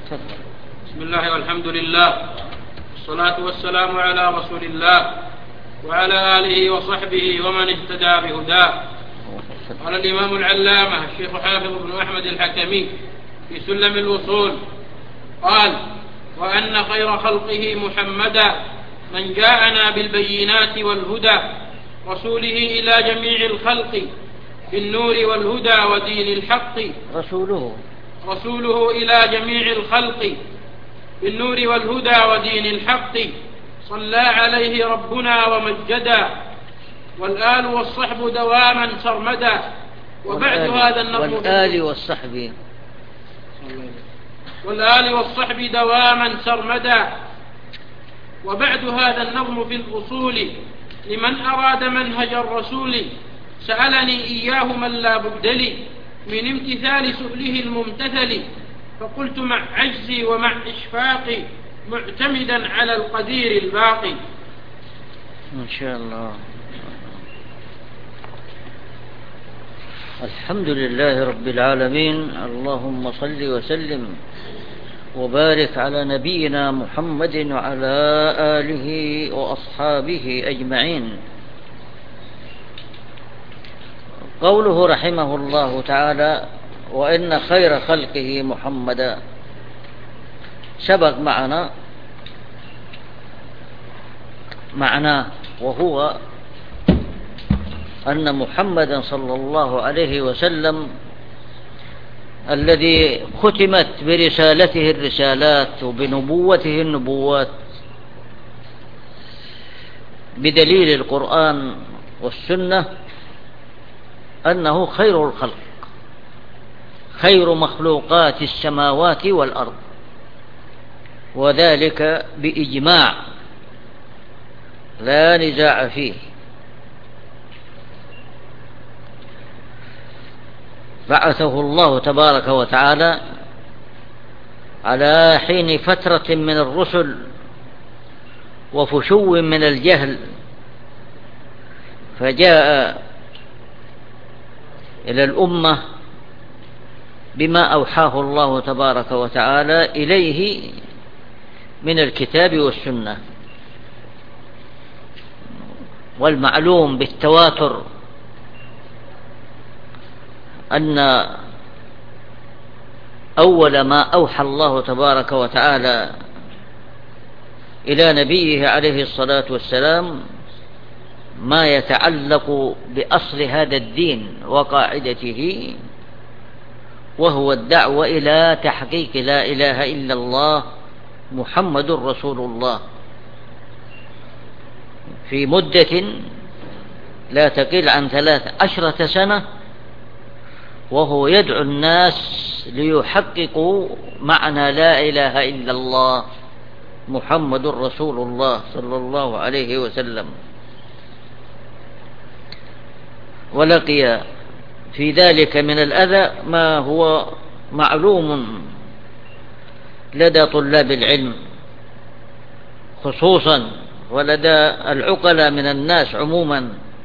بسم الله والحمد لله والصلاة والسلام على رسول الله وعلى آله وصحبه ومن اهتدى بهداه. قال الإمام العلامة الشيخ حافظ بن أحمد الحكمي في سلم الوصول قال: وأن خير خلقه محمدا من جاءنا بالبينات والهدى رسوله إلى جميع الخلق بالنور والهدى ودين الحق. رسوله إلى جميع الخلق بالنور والهدى ودين الحق صلى عليه ربنا ومجدا والآل والصحب دواما سرمدا. وبعد هذا النظم والآل والصحب دواما سرمدا. وبعد هذا النظم في الأصول لمن أراد منهج الرسول سألني إياه من لا بد لي من امتثال سؤله الممتثل، فقلت مع عجزي ومع إشفاقي معتمدا على القدير الباقي. إن شاء الله. الحمد لله رب العالمين، اللهم صل وسلم وبارك على نبينا محمد وعلى آله وأصحابه أجمعين. قوله رحمه الله تعالى: وإن خير خلقه محمدا، سبق معناه، وهو أن محمدا صلى الله عليه وسلم الذي ختمت برسالته الرسالات وبنبوته النبوات بدليل القرآن والسنة، أنه خير الخلق، خير مخلوقات السماوات والأرض، وذلك بإجماع لا نزاع فيه. بعثه الله تبارك وتعالى على حين فترة من الرسل وفشو من الجهل، فجاء إلى الأمة بما أوحاه الله تبارك وتعالى إليه من الكتاب والسنة. والمعلوم بالتواتر أن أول ما أوحى الله تبارك وتعالى إلى نبيه عليه الصلاة والسلام ما يتعلق بأصل هذا الدين وقاعدته، وهو الدعوة إلى تحقيق لا إله إلا الله محمد رسول الله، في مدة لا تقل عن 13 سنة، وهو يدعو الناس ليحققوا معنى لا إله إلا الله محمد رسول الله صلى الله عليه وسلم. ولقي في ذلك من الأذى ما هو معلوم لدى طلاب العلم خصوصا، ولدى العقلاء من الناس عموما.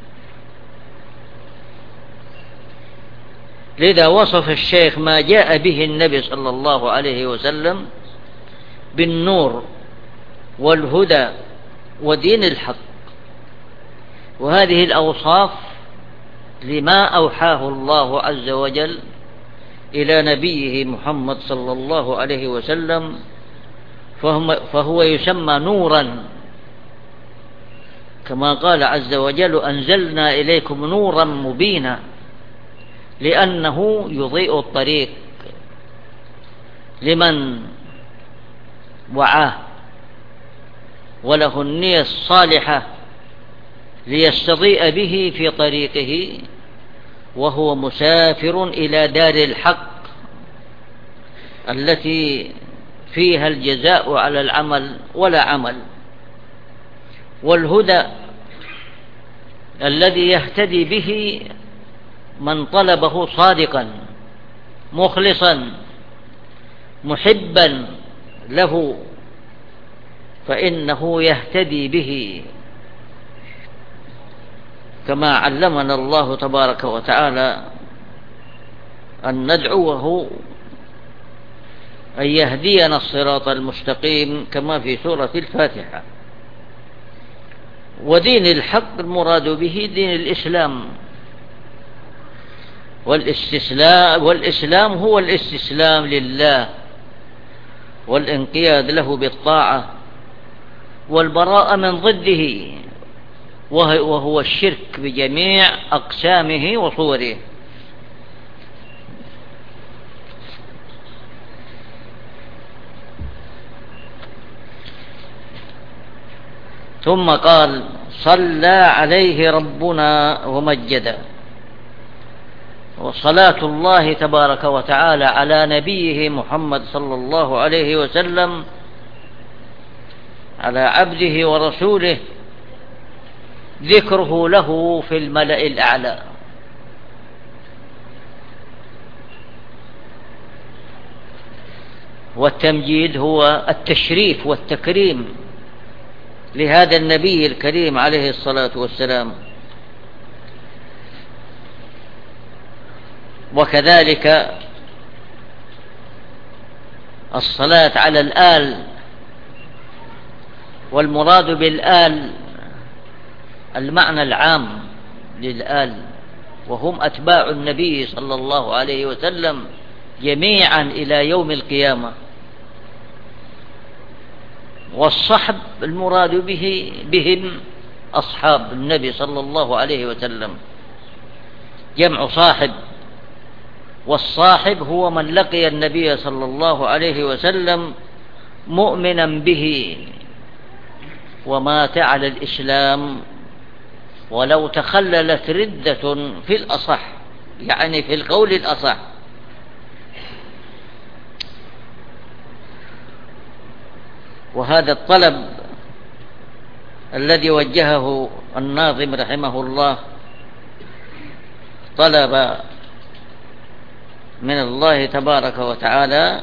لذا وصف الشيخ ما جاء به النبي صلى الله عليه وسلم بالنور والهدى ودين الحق، وهذه الأوصاف لما أوحاه الله عز وجل إلى نبيه محمد صلى الله عليه وسلم، فهو يسمى نورا، كما قال عز وجل: أنزلنا إليكم نورا مبينا، لأنه يضيء الطريق لمن وعاه وله النية الصالحة ليستضيء به في طريقه، وهو مسافر إلى دار الحق التي فيها الجزاء على العمل ولا عمل. والهدى الذي يهتدي به من طلبه صادقا مخلصا محبا له، فإنه يهتدي به، كما علمنا الله تبارك وتعالى أن ندعوه أن يهدينا الصراط المستقيم كما في سورة الفاتحة. ودين الحق المراد به دين الإسلام، والإسلام هو الاستسلام لله والانقياد له بالطاعة والبراءة من ضده، وهو الشرك بجميع أقسامه وصوره. ثم قال: صلى عليه ربنا ومجده. وصلاة الله تبارك وتعالى على نبيه محمد صلى الله عليه وسلم، على عبده ورسوله، ذكره له في الملأ الأعلى. والتمجيد هو التشريف والتكريم لهذا النبي الكريم عليه الصلاة والسلام. وكذلك الصلاة على الآل، والمراد بالآل المعنى العام للآل، وهم أتباع النبي صلى الله عليه وسلم جميعا إلى يوم القيامة. والصحب المراد بهم أصحاب النبي صلى الله عليه وسلم، جمع صاحب. والصاحب هو من لقي النبي صلى الله عليه وسلم مؤمنا به ومات على الإسلام، ولو تخللت ردة في الأصح، يعني في القول الأصح. وهذا الطلب الذي وجهه الناظم رحمه الله، طلب من الله تبارك وتعالى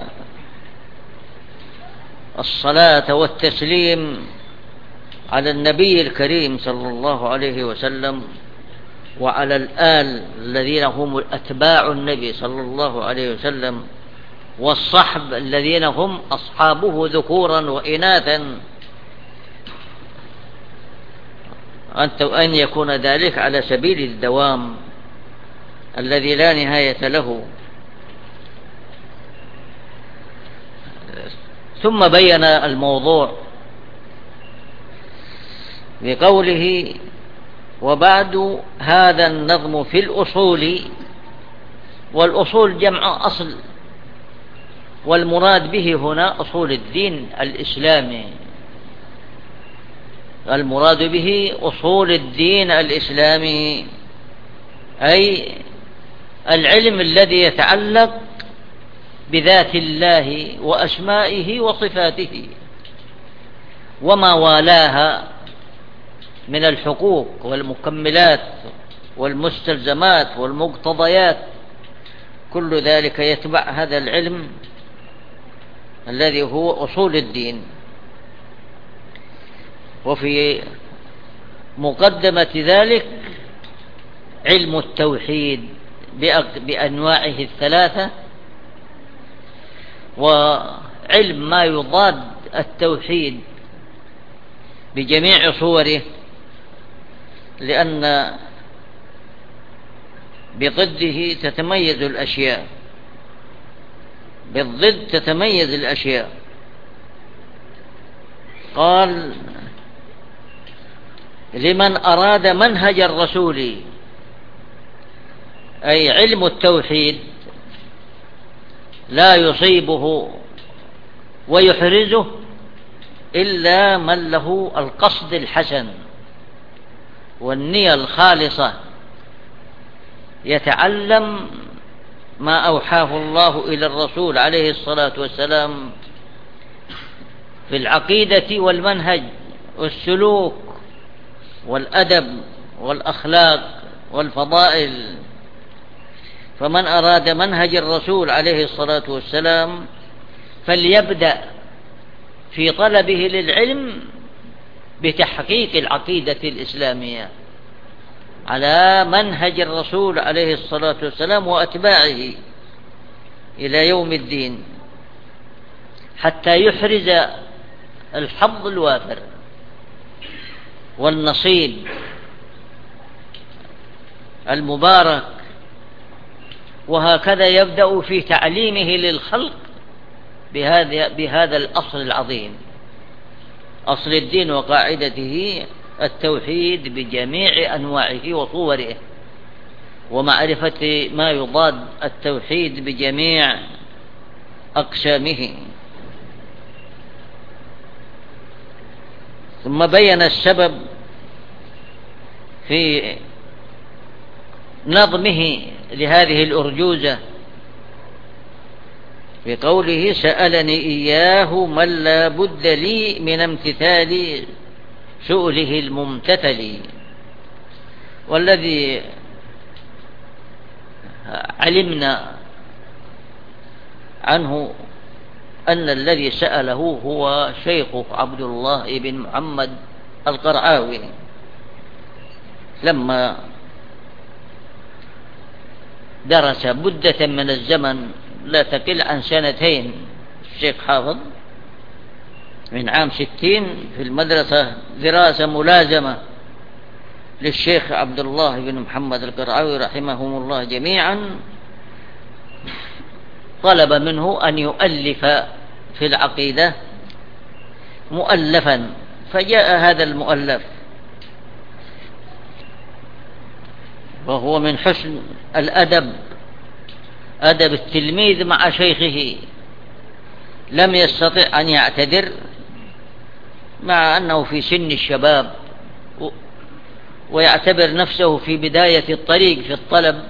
الصلاة والتسليم على النبي الكريم صلى الله عليه وسلم، وعلى الآل الذين هم أتباع النبي صلى الله عليه وسلم، والصحب الذين هم أصحابه ذكورا وإناثا، أن يكون ذلك على سبيل الدوام الذي لا نهاية له. ثم بين الموضوع بقوله: وبعد هذا النظم في الأصول. والأصول جمع أصل، والمراد به هنا أصول الدين الإسلامي، المراد به أصول الدين الإسلامي، أي العلم الذي يتعلق بذات الله وأسمائه وصفاته وما والاها من الحقوق والمكملات والمستلزمات والمقتضيات، كل ذلك يتبع هذا العلم الذي هو أصول الدين. وفي مقدمة ذلك علم التوحيد بأنواعه الثلاثة، وعلم ما يضاد التوحيد بجميع صوره، لأن بضده تتميز الأشياء، بالضد تتميز الأشياء. قال: لمن أراد منهج الرسول، أي علم التوحيد لا يصيبه ويحرزه إلا من له القصد الحسن والنية الخالصة، يتعلم ما أوحاه الله إلى الرسول عليه الصلاة والسلام في العقيدة والمنهج والسلوك والأدب والأخلاق والفضائل. فمن أراد منهج الرسول عليه الصلاة والسلام فليبدأ في طلبه للعلم بتحقيق العقيدة الإسلامية على منهج الرسول عليه الصلاة والسلام وأتباعه إلى يوم الدين. حتى يحرز الحظ الوافر والنصيب المبارك. وهكذا يبدأ في تعليمه للخلق بهذا الأصل العظيم، أصل الدين وقاعدته التوحيد بجميع أنواعه وصوره، ومعرفة ما يضاد التوحيد بجميع أقسامه. ثم بين السبب في نظمه لهذه الأرجوزة بقوله: سألني إياه من لا بد لي من امتثال سؤله الممتثل. والذي علمنا عنه أن الذي سأله هو شيخه عبد الله بن محمد القرعاوي، لما درس مدة من الزمن لا تقل عن 2 الشيخ حافظ من عام 60 في المدرسة دراسة ملازمة للشيخ عبد الله بن محمد القرعاوي رحمهم الله جميعا، طلب منه أن يؤلف في العقيدة مؤلفا، فجاء هذا المؤلف، وهو من حسن الأدب، أدب التلميذ مع شيخه، لم يستطع أن يعتذر مع أنه في سن الشباب ويعتبر نفسه في بداية الطريق في الطلب،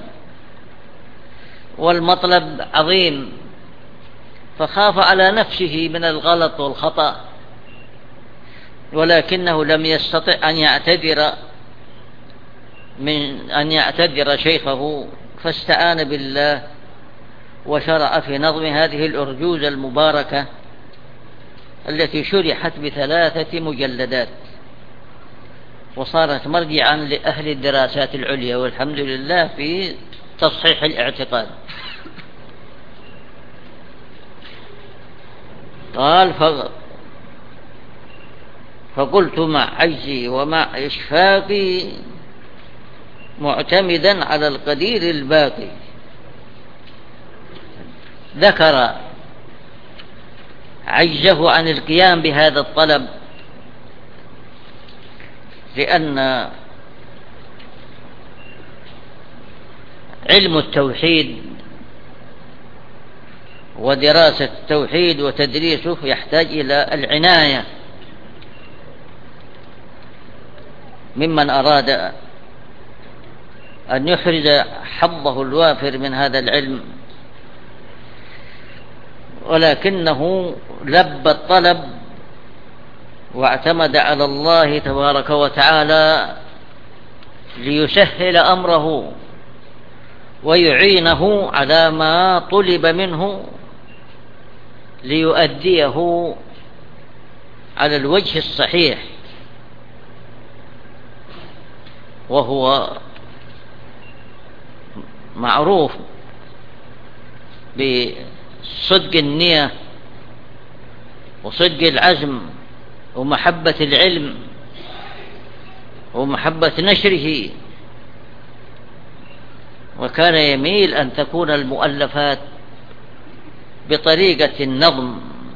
والمطلب عظيم، فخاف على نفسه من الغلط والخطأ، ولكنه لم يستطع أن يعتذر شيخه، فاستعان بالله وشرع في نظم هذه الأرجوزة المباركة التي شرحت ب3 مجلدات، وصارت مرجعا لأهل الدراسات العليا والحمد لله في تصحيح الاعتقاد. قال: فقلت مع عجزي ومع إشفاقي معتمدا على القدير الباقي. ذكر عجزه عن القيام بهذا الطلب، لأن علم التوحيد ودراسة التوحيد وتدريسه يحتاج إلى العناية ممن أراد أن يحرز حظه الوافر من هذا العلم، ولكنه لبى الطلب واعتمد على الله تبارك وتعالى ليسهل أمره ويعينه على ما طلب منه ليؤديه على الوجه الصحيح، وهو معروف بصدق النية وصدق العزم ومحبة العلم ومحبة نشره، وكان يميل أن تكون المؤلفات بطريقة النظم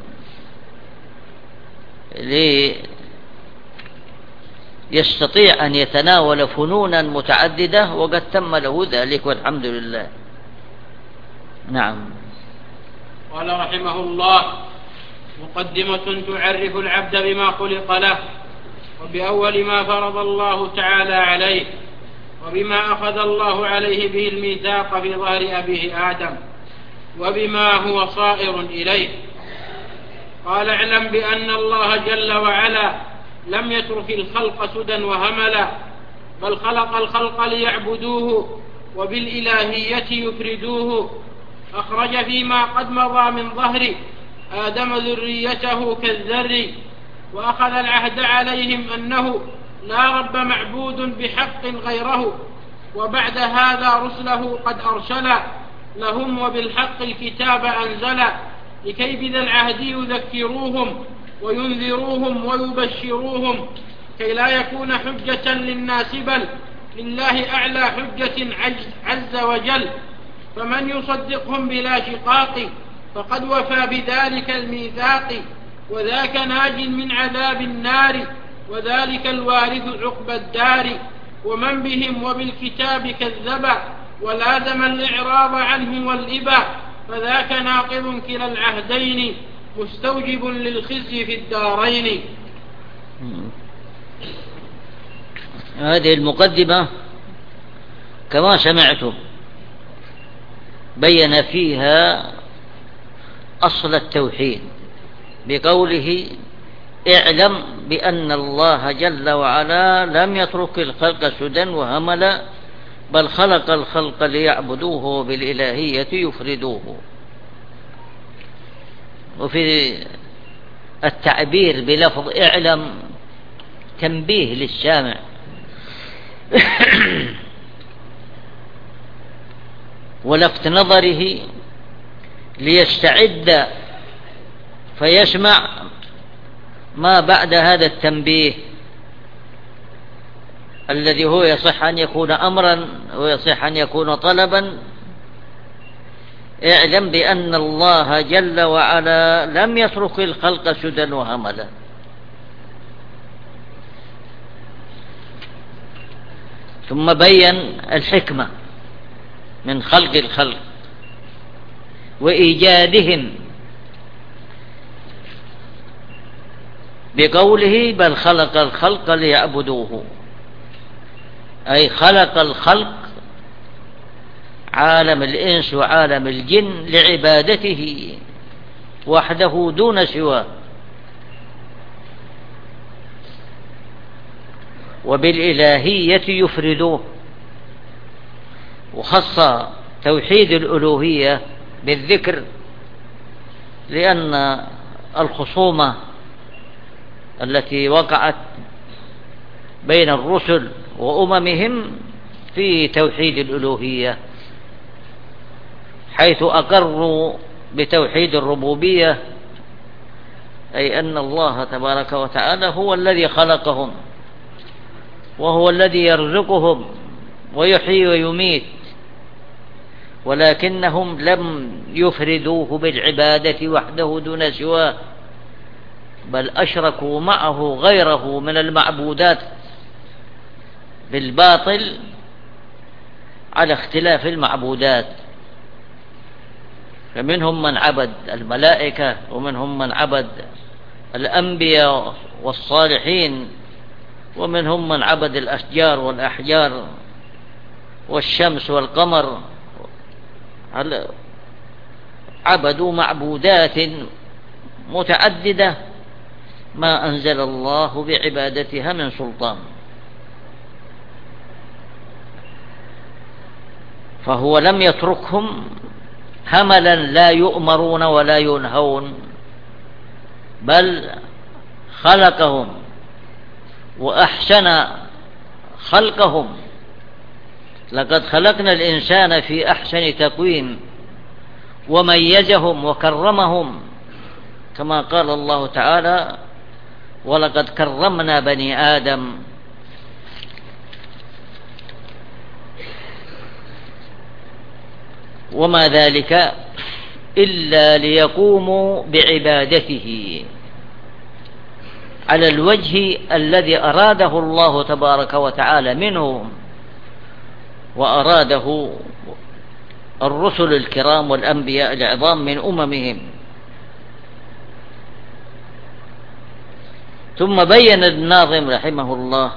ليستطيع أن يتناول فنونا متعددة، وقد تم له ذلك والحمد لله. نعم. قال رحمه الله: مقدمة تعرف العبد بما خلق له، وبأول ما فرض الله تعالى عليه، وبما أخذ الله عليه به الميثاق في ظهر أبيه آدم، وبما هو صائر إليه. قال: اعلم بأن الله جل وعلا لم يترك الخلق سدى وهملا، بل خلق الخلق ليعبدوه وبالإلهية يفردوه. أخرج فيما قد مضى من ظهر آدم ذريته كالذر، وأخذ العهد عليهم أنه لا رب معبود بحق غيره، وبعد هذا رسله قد أرسلا لهم وبالحق الكتاب أنزلا، لكي بذا العهد يذكروهم وينذروهم ويبشروهم، كي لا يكون حجة للناس بل لله أعلى حجة عز وجل. فمن يصدقهم بلا شقاق فقد وفى بذلك الميثاق، وذاك ناج من عذاب النار، وذلك الوارث عقبى الدار. ومن بهم وبالكتاب كذب ولازم الإعراض عنه والإبا، فذاك ناقض كلا العهدين مستوجب للخزي في الدارين. هذه المقدمة كما سمعتم بين فيها أصل التوحيد بقوله: اعلم بأن الله جل وعلا لم يترك الخلق سدى وهملا، بل خلق الخلق ليعبدوه بالإلهية يفردوه. وفي التعبير بلفظ اعلم تنبيه للسامع ولفت نظره ليستعد فيسمع ما بعد هذا التنبيه الذي هو يصح أن يكون أمرا ويصح أن يكون طلبا. اعلم بأن الله جل وعلا لم يترك الخلق سدى وهملا. ثم بين الحكمة من خلق الخلق وإيجادهم بقوله: بل خلق الخلق ليعبدوه، أي خلق الخلق عالم الإنس وعالم الجن لعبادته وحده دون سواه، وبالإلهية يفردوه. وخص توحيد الألوهية بالذكر لأن الخصومة التي وقعت بين الرسل وأممهم في توحيد الألوهية، حيث أقروا بتوحيد الربوبية، أي أن الله تبارك وتعالى هو الذي خلقهم وهو الذي يرزقهم ويحيي ويميت، ولكنهم لم يفردوه بالعبادة وحده دون سواه، بل أشركوا معه غيره من المعبودات بالباطل على اختلاف المعبودات. فمنهم من عبد الملائكة، ومنهم من عبد الأنبياء والصالحين، ومنهم من عبد الأشجار والأحجار والشمس والقمر. عبدوا معبودات متعددة ما أنزل الله بعبادتها من سلطان. فهو لم يتركهم هملا لا يؤمرون ولا ينهون، بل خلقهم وأحسن خلقهم. لقد خلقنا الإنسان في أحسن تقويم وميزهم وكرمهم، كما قال الله تعالى: ولقد كرمنا بني آدم. وما ذلك إلا ليقوموا بعبادته على الوجه الذي أراده الله تبارك وتعالى منهم، وأراده الرسل الكرام والأنبياء العظام من أممهم. ثم بين الناظم رحمه الله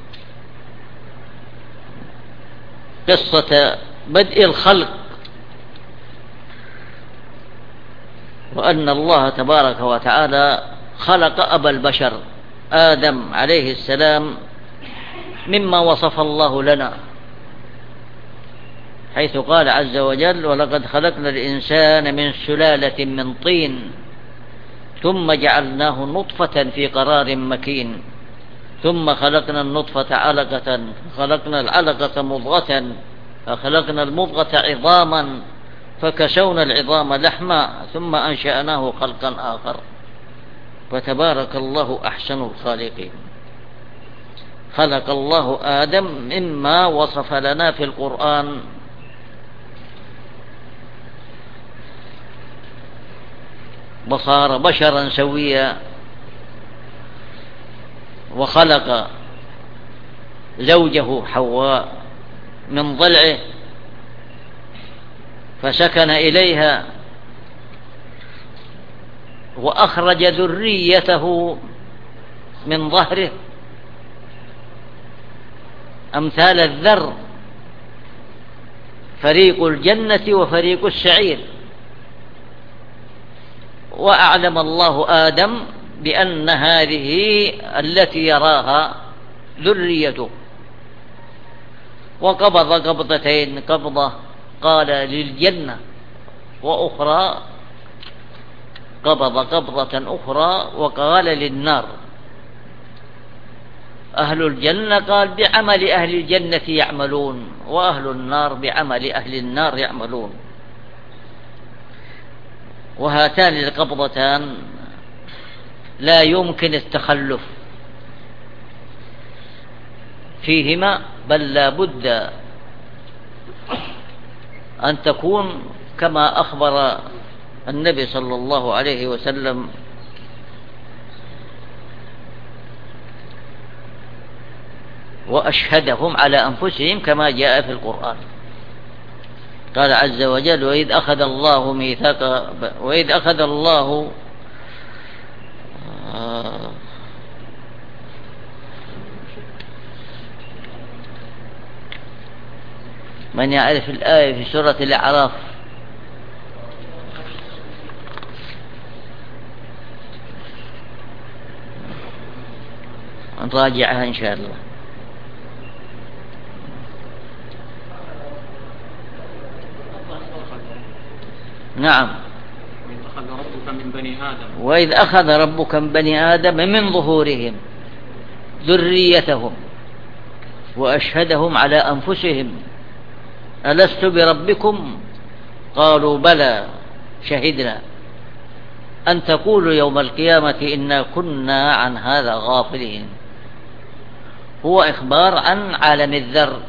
قصة بدء الخلق، وأن الله تبارك وتعالى خلق أبا البشر آدم عليه السلام مما وصف الله لنا، حيث قال عز وجل: ولقد خلقنا الإنسان من سلالة من طين ثم جعلناه نطفة في قرار مكين ثم خلقنا النطفة علقة خلقنا العلقة مضغة فخلقنا المضغة عظاما فكسونا العظام لحما ثم أنشأناه خلقا آخر فتبارك الله أحسن الخالقين. خلق الله آدم مما وصف لنا في القرآن وصار بشرا سويا، وخلق زوجه حواء من ضلعه فسكن إليها، وأخرج ذريته من ظهره أمثال الذر، فريق الجنة وفريق السعير. وأعلم الله آدم بأن هذه التي يراها ذريته، وقبض قبضتين، قبضة قال للجنة، وأخرى قبض قبضة أخرى وقال للنار. أهل الجنة قال بعمل أهل الجنة يعملون، وأهل النار بعمل أهل النار يعملون. وهاتان القبضتان لا يمكن التخلف فيهما، بل لا بد أن تكون كما أخبر النبي صلى الله عليه وسلم: وأشهدهم على أنفسهم، كما جاء في القرآن. قال عز وجل: وإذ أخذ الله ميثاق، وإذ أخذ الله من يعرف الآية في سورة الأعراف؟ نراجعها إن شاء الله. نعم. وإذ أخذ ربك من بني آدم من ظهورهم ذريتهم وأشهدهم على أنفسهم ألست بربكم قالوا بلى شهدنا أن تقولوا يوم القيامة إنا كنا عن هذا غافلين. هو إخبار عن عالم الذر،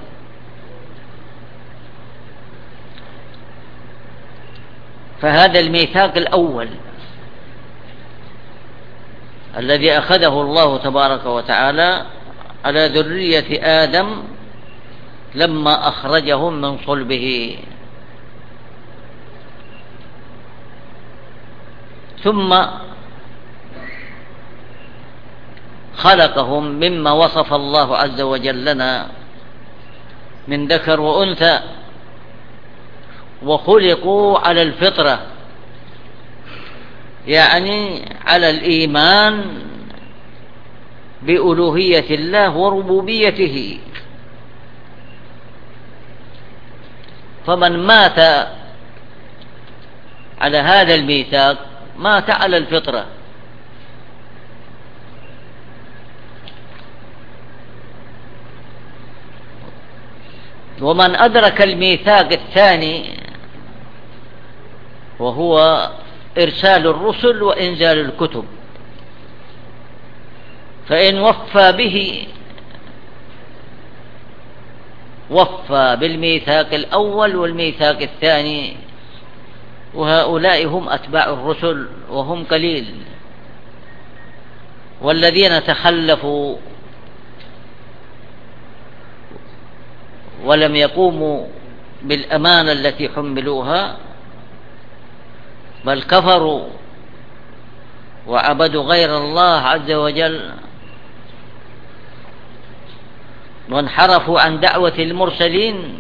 فهذا الميثاق الأول الذي أخذه الله تبارك وتعالى على ذرية آدم لما أخرجهم من صلبه، ثم خلقهم مما وصف الله عز وجل لنا من ذكر وأنثى، وخلقوا على الفطرة، يعني على الإيمان بألوهية الله وربوبيته. فمن مات على هذا الميثاق مات على الفطرة. ومن أدرك الميثاق الثاني وهو إرسال الرسل وإنزال الكتب، فإن وفى به وفى بالميثاق الأول والميثاق الثاني، وهؤلاء هم أتباع الرسل وهم قليل. والذين تخلفوا ولم يقوموا بالأمانة التي حملوها بل كفروا وعبدوا غير الله عز وجل وانحرفوا عن دعوة المرسلين،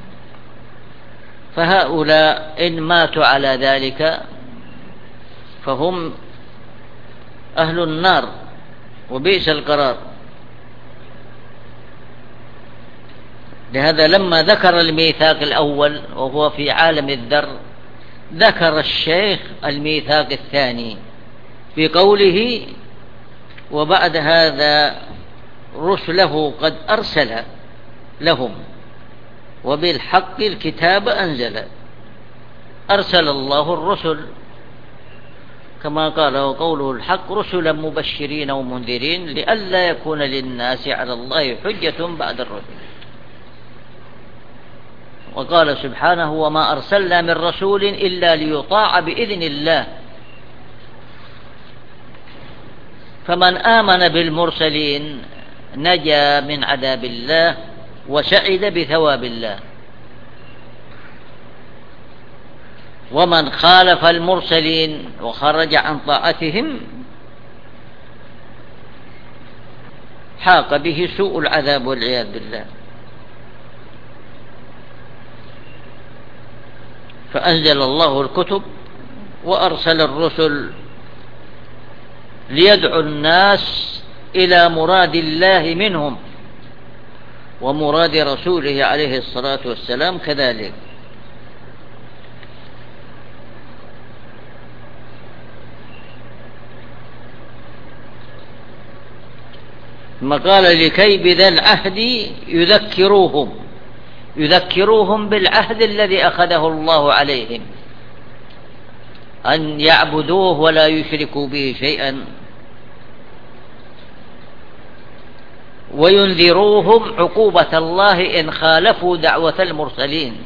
فهؤلاء إن ماتوا على ذلك فهم أهل النار وبئس القرار. لهذا لما ذكر الميثاق الأول وهو في عالم الذر ذكر الشيخ الميثاق الثاني بقوله: وبعد هذا رسله قد أرسل لهم وبالحق الكتاب أنزل. أرسل الله الرسل كما قال وقوله الحق رسلا مبشرين ومنذرين لئلا يكون للناس على الله حجة بعد الرسل. وقال سبحانه وما أرسلنا من رسول إلا ليطاع بإذن الله. فمن آمن بالمرسلين نجا من عذاب الله وسعد بثواب الله، ومن خالف المرسلين وخرج عن طاعتهم حاق به سوء العذاب والعياذ بالله. فأنزل الله الكتب وأرسل الرسل ليدعو الناس إلى مراد الله منهم ومراد رسوله عليه الصلاة والسلام كذلك. ثم قال لكي بذا العهد يذكروهم بالعهد الذي أخذه الله عليهم أن يعبدوه ولا يشركوا به شيئا، وينذروهم عقوبة الله إن خالفوا دعوة المرسلين،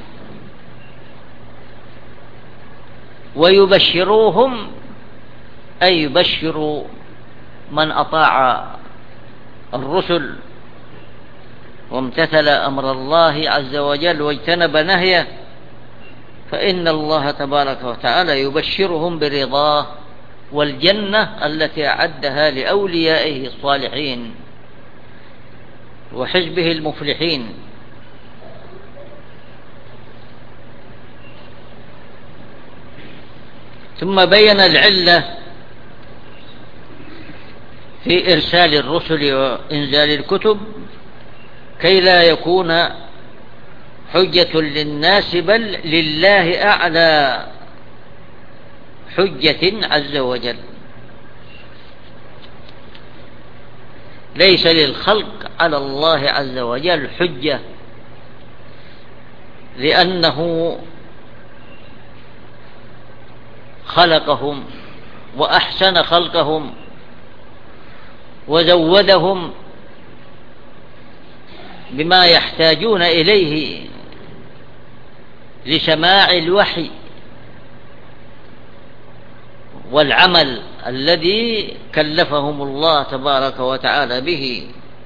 ويبشروهم أي يبشروا من أطاع الرسل وامتثل أمر الله عز وجل واجتنب نهيه، فإن الله تبارك وتعالى يبشرهم برضاه والجنة التي أعدها لأوليائه الصالحين وحزبه المفلحين. ثم بين العلة في إرسال الرسل وإنزال الكتب كي لا يكون حجة للناس بل لله أعلى حجة عز وجل، ليس للخلق على الله عز وجل حجة، لأنه خلقهم وأحسن خلقهم وزودهم بما يحتاجون إليه لسماع الوحي والعمل الذي كلفهم الله تبارك وتعالى به،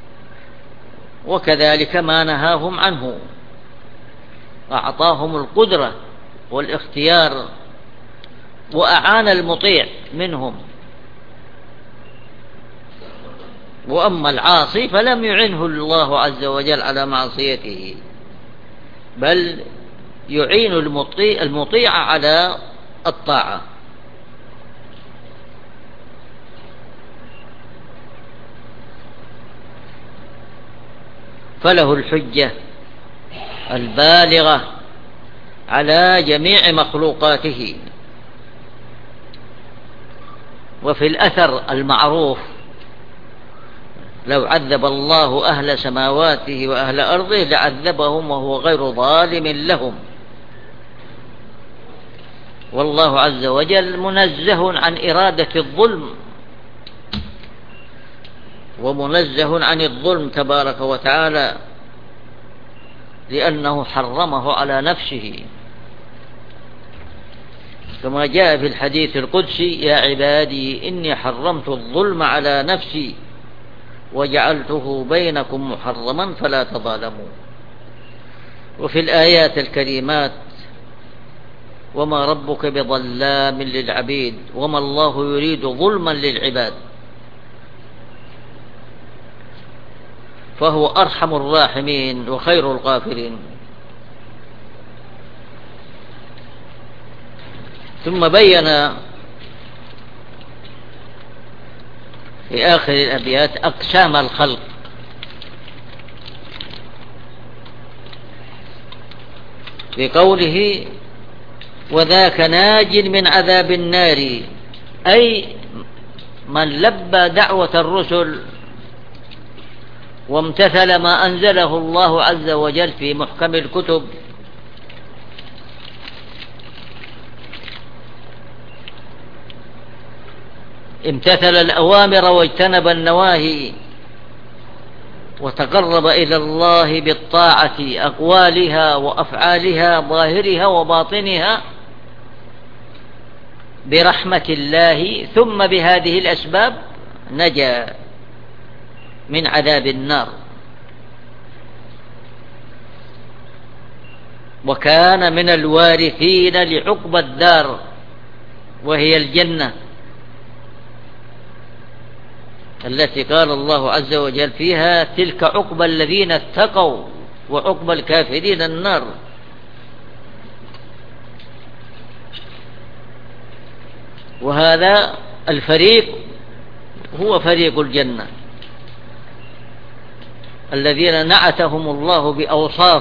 وكذلك ما نهاهم عنه، أعطاهم القدرة والاختيار وأعان المطيع منهم. وأما العاصي فلم يعنه الله عز وجل على معصيته، بل يعين المطيع على الطاعة. فله الحجة البالغة على جميع مخلوقاته. وفي الأثر المعروف لو عذب الله أهل سماواته وأهل أرضه لعذبهم وهو غير ظالم لهم، والله عز وجل منزه عن إرادة الظلم ومنزه عن الظلم تبارك وتعالى، لأنه حرمه على نفسه، كما جاء في الحديث القدسي يا عبادي إني حرمت الظلم على نفسي وجعلته بينكم محرما فلا تظالموا. وفي الآيات الكريمات وما ربك بظلام للعبيد وما الله يريد ظلما للعباد، فهو أرحم الراحمين وخير الغافرين. ثم بين في آخر الأبيات أقسام الخلق، بقوله وذاك ناج من عذاب النار، أي من لبى دعوة الرسل وامتثل ما أنزله الله عز وجل في محكم الكتب امتثل الأوامر واجتنب النواهي، وتقرب إلى الله بالطاعة أقوالها وأفعالها ظاهرها وباطنها برحمة الله، ثم بهذه الأسباب نجا من عذاب النار، وكان من الوارثين لعقبى الدار وهي الجنة التي قال الله عز وجل فيها: تلك عقبى الذين اتقوا وعقبى الكافرين النار. وهذا الفريق هو فريق الجنة الذين نعتهم الله بأوصاف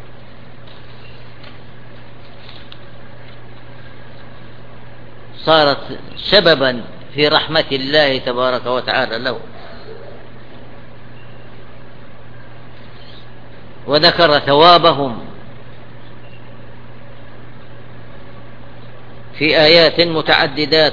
صارت سببا في رحمة الله تبارك وتعالى له. وذكر ثوابهم في آيات متعددات،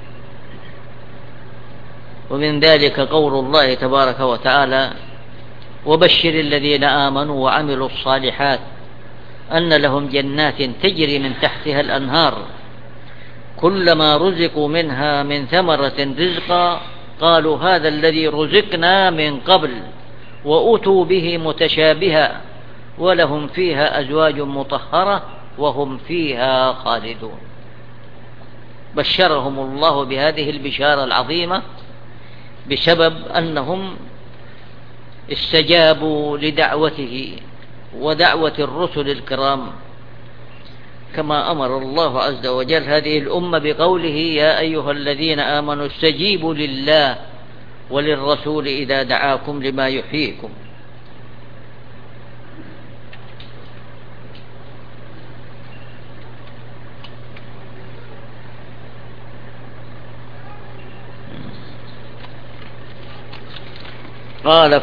ومن ذلك قول الله تبارك وتعالى: وبشر الذين آمنوا وعملوا الصالحات أن لهم جنات تجري من تحتها الأنهار كلما رزقوا منها من ثمرة رزقا قالوا هذا الذي رزقنا من قبل وأتوا به متشابها ولهم فيها أزواج مطهرة وهم فيها خالدون. بشرهم الله بهذه البشارة العظيمة بسبب أنهم استجابوا لدعوته ودعوة الرسل الكرام، كما أمر الله عز وجل هذه الأمة بقوله: يا أيها الذين آمنوا استجيبوا لله وللرسول إذا دعاكم لما يحييكم. قال: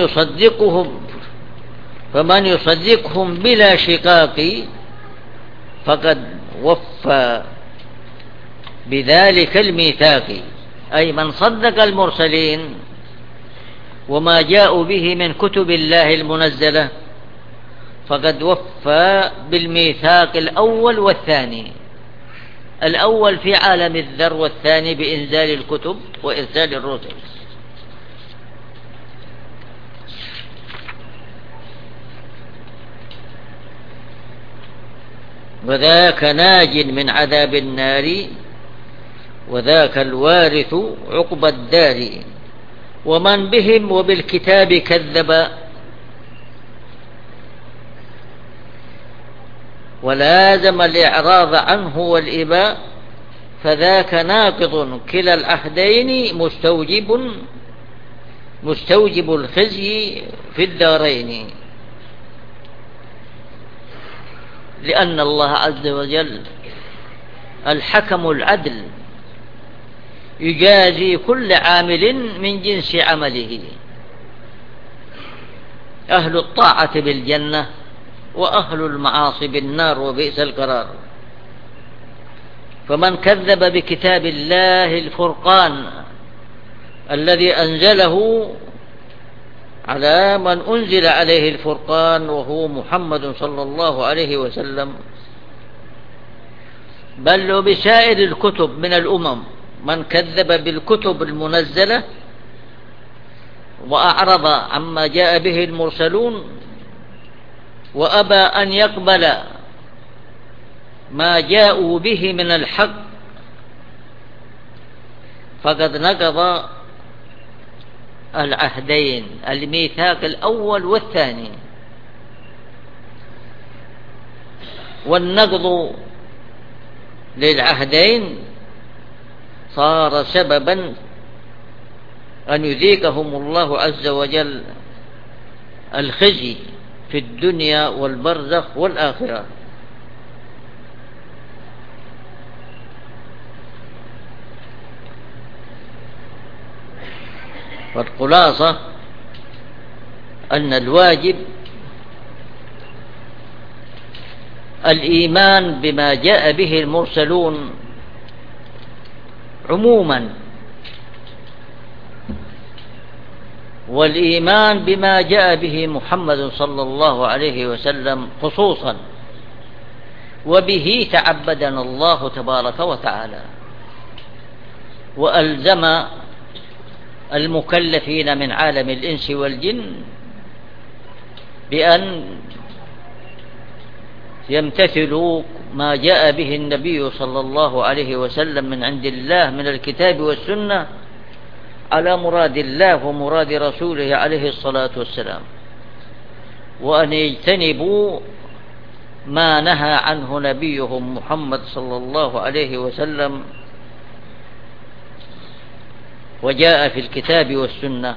فمن يصدقهم بلا شقاق فقد وفى بذلك الميثاق، أي من صدق المرسلين وما جاءوا به من كتب الله المنزلة فقد وفى بالميثاق الأول والثاني، الأول في عالم الذر والثاني بإنزال الكتب وإرسال الرسل. وذاك ناج من عذاب النار وذاك الوارث عقبى الدار، ومن بهم وبالكتاب كذب ولازم الإعراض عنه والإباء فذاك ناقض كلا العهدين مستوجب الخزي في الدارين. لأن الله عز وجل الحكم العدل يجازي كل عامل من جنس عمله، أهل الطاعة بالجنة وأهل المعاصي بالنار وبئس القرار. فمن كذب بكتاب الله الفرقان الذي أنزله على من أنزل عليه الفرقان وهو محمد صلى الله عليه وسلم، بل وبسائر الكتب من الأمم، من كذب بالكتب المنزلة وأعرض عما جاء به المرسلون وأبى أن يقبل ما جاءوا به من الحق فقد نقض العهدين، الميثاق الأول والثاني. والنقض للعهدين صار سببا أن يذيقهم الله عز وجل الخزي في الدنيا والبرزخ والآخرة. والخلاصة أن الواجب الإيمان بما جاء به المرسلون عموما والإيمان بما جاء به محمد صلى الله عليه وسلم خصوصا، وبه تعبدنا الله تبارك وتعالى، وألزم المكلفين من عالم الإنس والجن بأن يمتثلوا ما جاء به النبي صلى الله عليه وسلم من عند الله من الكتاب والسنة على مراد الله ومراد رسوله عليه الصلاة والسلام، وأن يجتنبوا ما نهى عنه نبيهم محمد صلى الله عليه وسلم وجاء في الكتاب والسنة.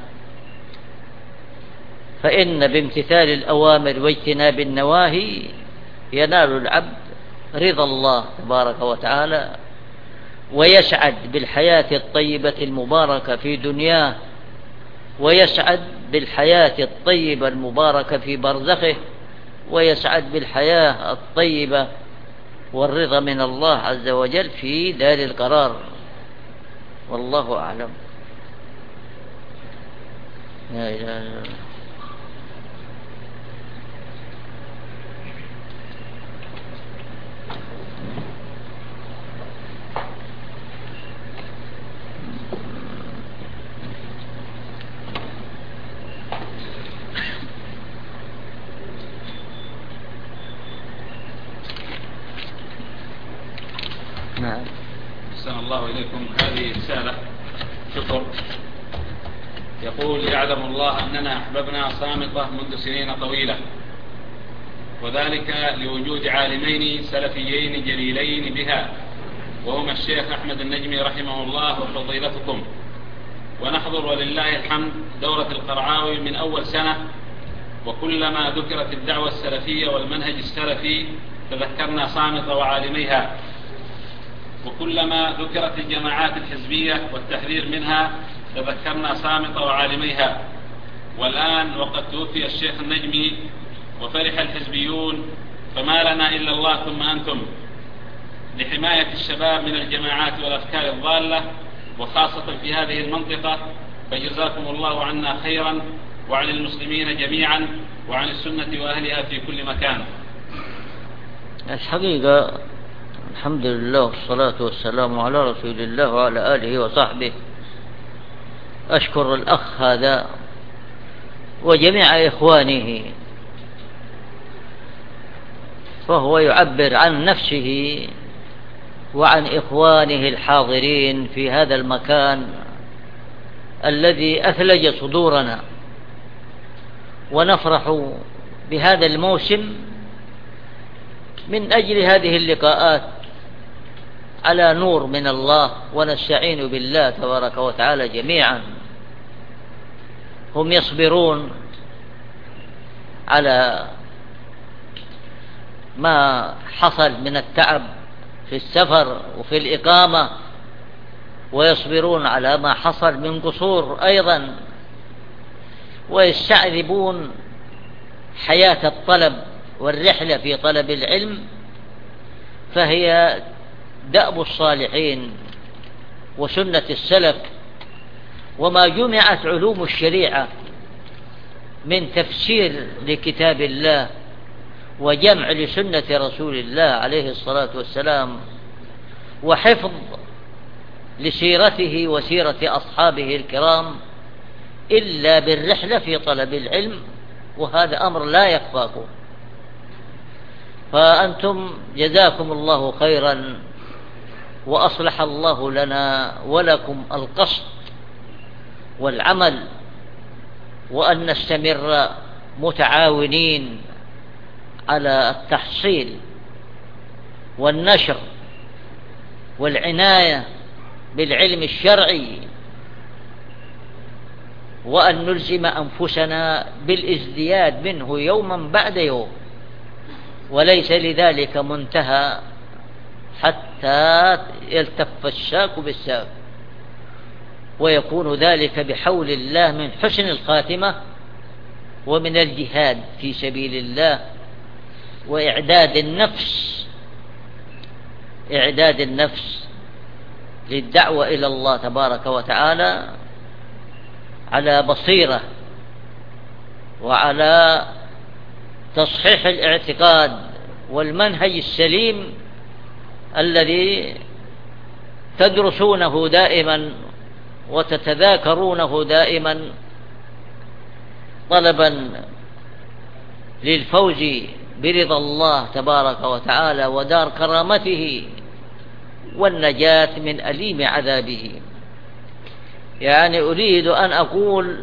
فإن بامتثال الأوامر واجتناب النواهي ينال العبد رضا الله تبارك وتعالى، ويسعد بالحياة الطيبة المباركة في دنياه، ويسعد بالحياة الطيبة المباركة في برزخه، ويسعد بالحياة الطيبة والرضا من الله عز وجل في دار القرار. والله أعلم. لا إله إلا الله. نعم. أحسن الله إليكم. هذه رسالة شكر. يقول: يعلم الله أننا أحببنا صامتة منذ سنين طويلة، وذلك لوجود عالمين سلفيين جليلين بها، وهما الشيخ أحمد النجمي رحمه الله وفضيلتكم، ونحضر ولله الحمد دورة القرعاوي من أول سنة، وكلما ذكرت الدعوة السلفية والمنهج السلفي تذكرنا صامتة وعالميها، وكلما ذكرت الجماعات الحزبية والتحذير منها تذكرنا صامتة وعالميها. والآن وقد توفي الشيخ النجمي وفرح الحزبيون، فما لنا إلا الله ثم أنتم لحماية الشباب من الجماعات والأفكار الضالة، وخاصة في هذه المنطقة، فجزاكم الله عنا خيرا وعن المسلمين جميعا وعن السنة وأهلها في كل مكان. الحقيقة الحمد لله والصلاة والسلام على رسول الله وعلى آله وصحبه. أشكر الأخ هذا وجميع إخوانه، فهو يعبر عن نفسه وعن إخوانه الحاضرين في هذا المكان الذي أثلج صدورنا، ونفرح بهذا الموسم من أجل هذه اللقاءات على نور من الله، ونستعين بالله تبارك وتعالى جميعا. هم يصبرون على ما حصل من التعب في السفر وفي الإقامة، ويصبرون على ما حصل من قصور أيضا، ويستعذبون حياة الطلب والرحلة في طلب العلم، فهي دأب الصالحين وسنة السلف. وما جمعت علوم الشريعة من تفسير لكتاب الله وجمع لسنة رسول الله عليه الصلاة والسلام، وحفظ لسيرته وسيرة أصحابه الكرام، إلا بالرحلة في طلب العلم، وهذا أمر لا يخفاكم. فأنتم جزاكم الله خيرا، وأصلح الله لنا ولكم القصد والعمل، وأن نستمر متعاونين على التحصيل والنشر والعناية بالعلم الشرعي، وأن نلزم أنفسنا بالازدياد منه يوما بعد يوم، وليس لذلك منتهى حتى يلتف الساق بالساق، ويكون ذلك بحول الله من حسن الخاتمة ومن الجهاد في سبيل الله، وإعداد النفس للدعوة إلى الله تبارك وتعالى على بصيرة وعلى تصحيح الاعتقاد والمنهج السليم الذي تدرسونه دائما وتتذاكرونه دائما طلبا للفوز برضا الله تبارك وتعالى ودار كرامته والنجاة من أليم عذابه. يعني أريد أن أقول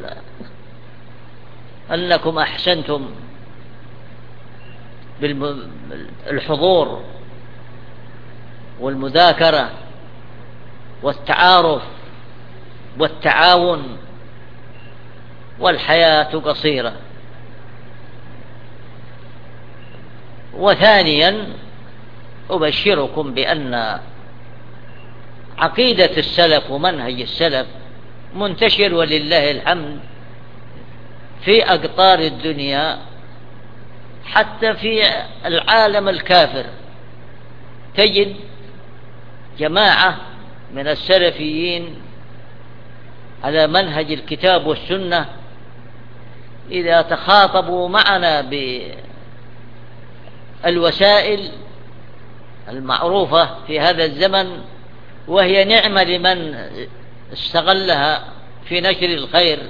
أنكم أحسنتم بالحضور والمذاكرة والتعارف والتعاون، والحياة قصيرة. وثانيا أبشركم بأن عقيدة السلف ومنهج السلف منتشر ولله الحمد في أقطار الدنيا، حتى في العالم الكافر تجد جماعة من السلفيين على منهج الكتاب والسنة إذا تخاطبوا معنا بالوسائل المعروفة في هذا الزمن، وهي نعمة لمن استغلها في نشر الخير،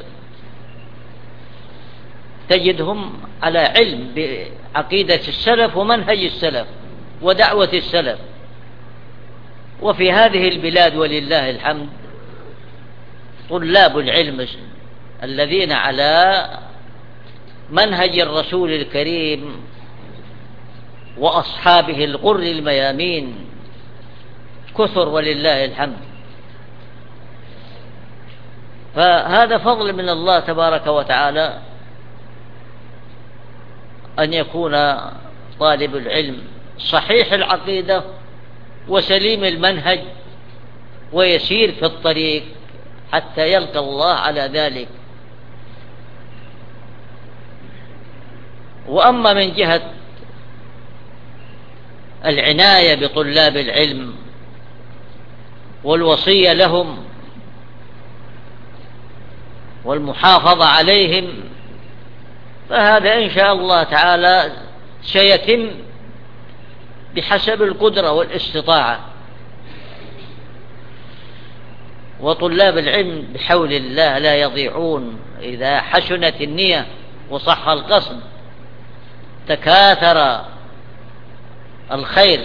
تجدهم على علم بعقيدة السلف ومنهج السلف ودعوة السلف. وفي هذه البلاد ولله الحمد طلاب العلم الذين على منهج الرسول الكريم وأصحابه الغر الميامين كثر ولله الحمد. فهذا فضل من الله تبارك وتعالى أن يكون طالب العلم صحيح العقيدة وسليم المنهج ويسير في الطريق حتى يلقى الله على ذلك. وأما من جهة العناية بطلاب العلم والوصية لهم والمحافظة عليهم، فهذا إن شاء الله تعالى سيتم بحسب القدرة والاستطاعة. وطلاب العلم بحول الله لا يضيعون إذا حسنت النية وصح القصد، تكاثر الخير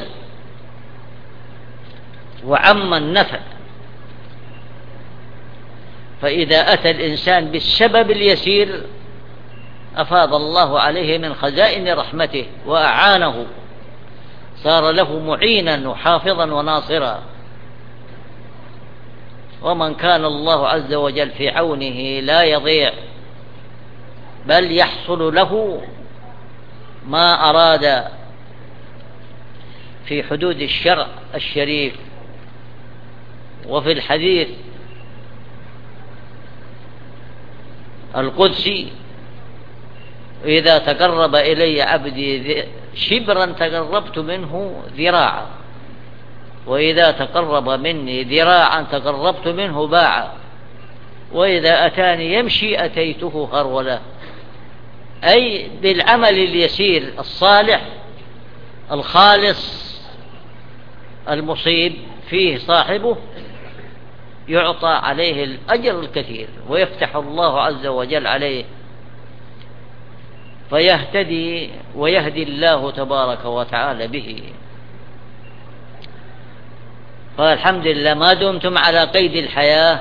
وعم النفع. فإذا أتى الإنسان بالسبب اليسير أفاض الله عليه من خزائن رحمته وأعانه، صار له معينا وحافظا وناصرا. ومن كان الله عز وجل في عونه لا يضيع، بل يحصل له ما أراد في حدود الشرع الشريف. وفي الحديث القدسي: إذا تقرب إلي عبدي شبرا تقربت منه ذراعا، وإذا تقرب مني ذراعا تقربت منه باعا، وإذا أتاني يمشي أتيته هرولا. أي بالعمل اليسير الصالح الخالص المصيب فيه صاحبه يعطى عليه الأجر الكثير ويفتح الله عز وجل عليه، فيهتدي ويهدي الله تبارك وتعالى به. فالحمد لله ما دمتم على قيد الحياة،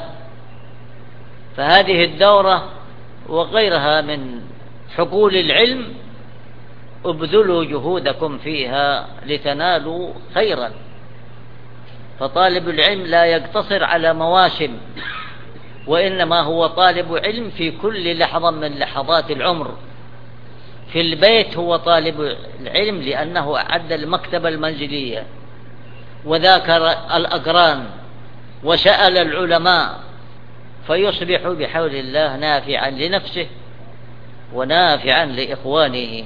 فهذه الدورة وغيرها من حقول العلم ابذلوا جهودكم فيها لتنالوا خيرا. فطالب العلم لا يقتصر على مواسم، وإنما هو طالب علم في كل لحظة من لحظات العمر. في البيت هو طالب العلم لأنه أعد المكتبة المنزلية وذاكر الأقران وسأل العلماء، فيصبح بحول الله نافعا لنفسه ونافعا لإخوانه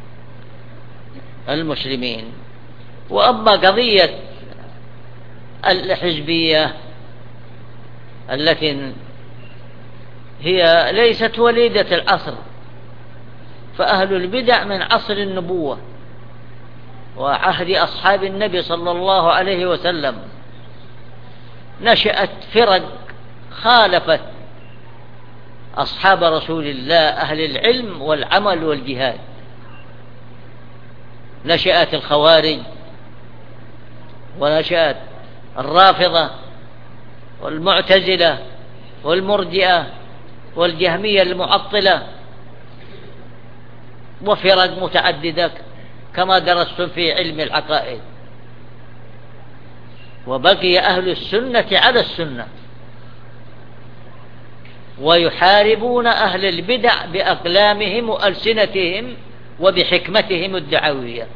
المسلمين. وأما قضية الحزبية التي هي ليست وليدة العصر، فأهل البدع من عصر النبوة وعهد أصحاب النبي صلى الله عليه وسلم نشأت فرق خالفت أصحاب رسول الله أهل العلم والعمل والجهاد. نشأت الخوارج، ونشأت الرافضة والمعتزلة والمرجئة والجهمية المعطلة، وفرق متعددة كما درستم في علم العقائد. وبقي أهل السنة على السنة ويحاربون أهل البدع بأقلامهم وألسنتهم وبحكمتهم الدعوية،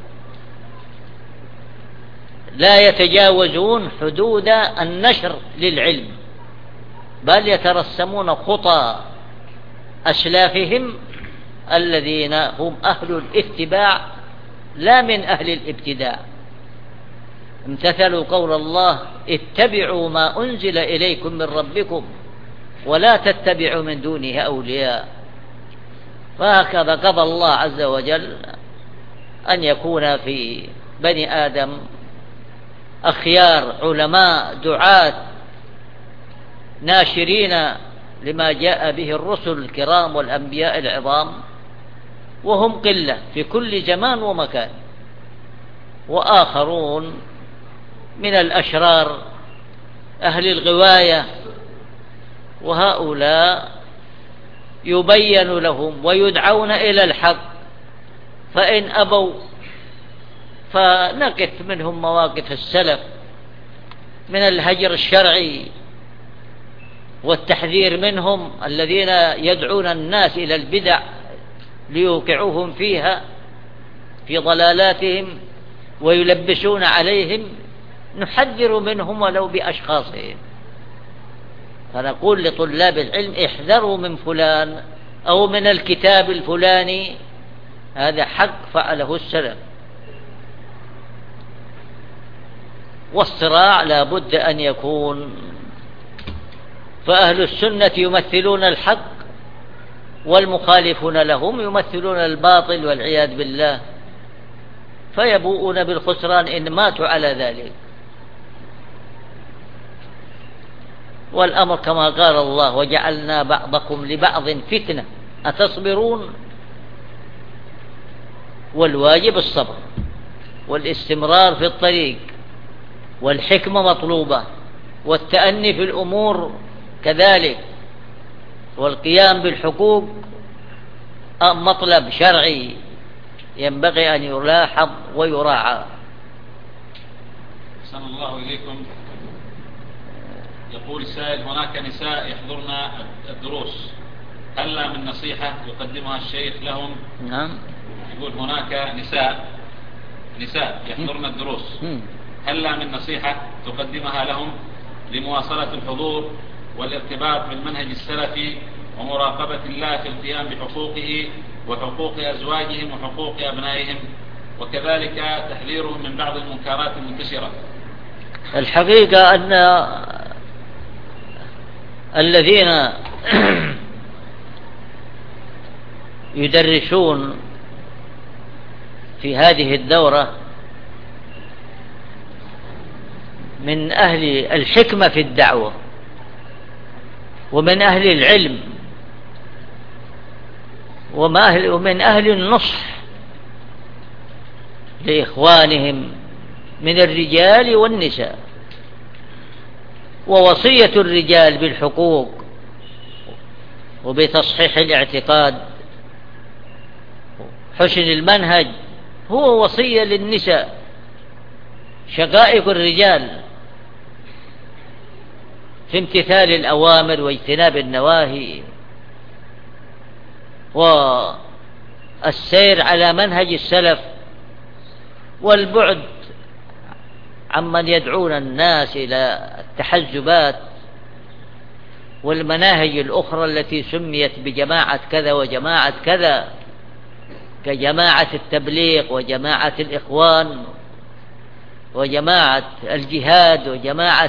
لا يتجاوزون حدود النشر للعلم، بل يترسمون خطى أسلافهم الذين هم أهل الاتباع لا من أهل الابتداع. امتثلوا قول الله: اتبعوا ما أنزل إليكم من ربكم ولا تتبعوا من دونه أولياء. فهكذا قضى الله عز وجل أن يكون في بني آدم أخيار علماء دعاة ناشرين لما جاء به الرسل الكرام والأنبياء العظام، وهم قلة في كل زمان ومكان، وآخرون من الأشرار أهل الغواية، وهؤلاء يبين لهم ويدعون إلى الحق، فإن أبوا فنقف منهم مواقف السلف من الهجر الشرعي والتحذير منهم الذين يدعون الناس إلى البدع ليوقعوهم فيها في ضلالاتهم ويلبسون عليهم. نحذر منهم ولو بأشخاصهم، فنقول لطلاب العلم: احذروا من فلان أو من الكتاب الفلاني، هذا حق فعله السلف. والصراع لا بد أن يكون، فأهل السنة يمثلون الحق والمخالفون لهم يمثلون الباطل والعياذ بالله، فيبوؤون بالخسران إن ماتوا على ذلك. والأمر كما قال الله: وجعلنا بعضكم لبعض فتنة أتصبرون. والواجب الصبر والاستمرار في الطريق، والحكمة مطلوبة، والتأني في الأمور كذلك، والقيام بالحقوق مطلب شرعي ينبغي أن يلاحظ ويراعى. أحسن الله إليكم. يقول السائل: هناك نساء يحضرن الدروس، هل من نصيحة يقدمها الشيخ لهم؟ نعم. يقول هناك نساء يحضرن الدروس، هل من نصيحة تقدمها لهم لمواصلة الحضور والارتباط بالمنهج السلفي ومراقبة الله في القيام بحقوقه وحقوق أزواجهم وحقوق أبنائهم، وكذلك تحذيرهم من بعض المنكرات المنتشرة؟ الحقيقة أن الذين يدرسون في هذه الدورة من أهل الحكمة في الدعوة ومن أهل العلم ومن أهل النصح لإخوانهم من الرجال والنساء، ووصية الرجال بالحقوق وبتصحيح الاعتقاد حسن المنهج هو وصية للنساء شقائق الرجال في امتثال الأوامر واجتناب النواهي والسير على منهج السلف، والبعد عمن يدعون الناس إلى التحزبات والمناهج الأخرى التي سميت بجماعة كذا وجماعة كذا، كجماعة التبليغ وجماعة الإخوان وجماعة الجهاد وجماعة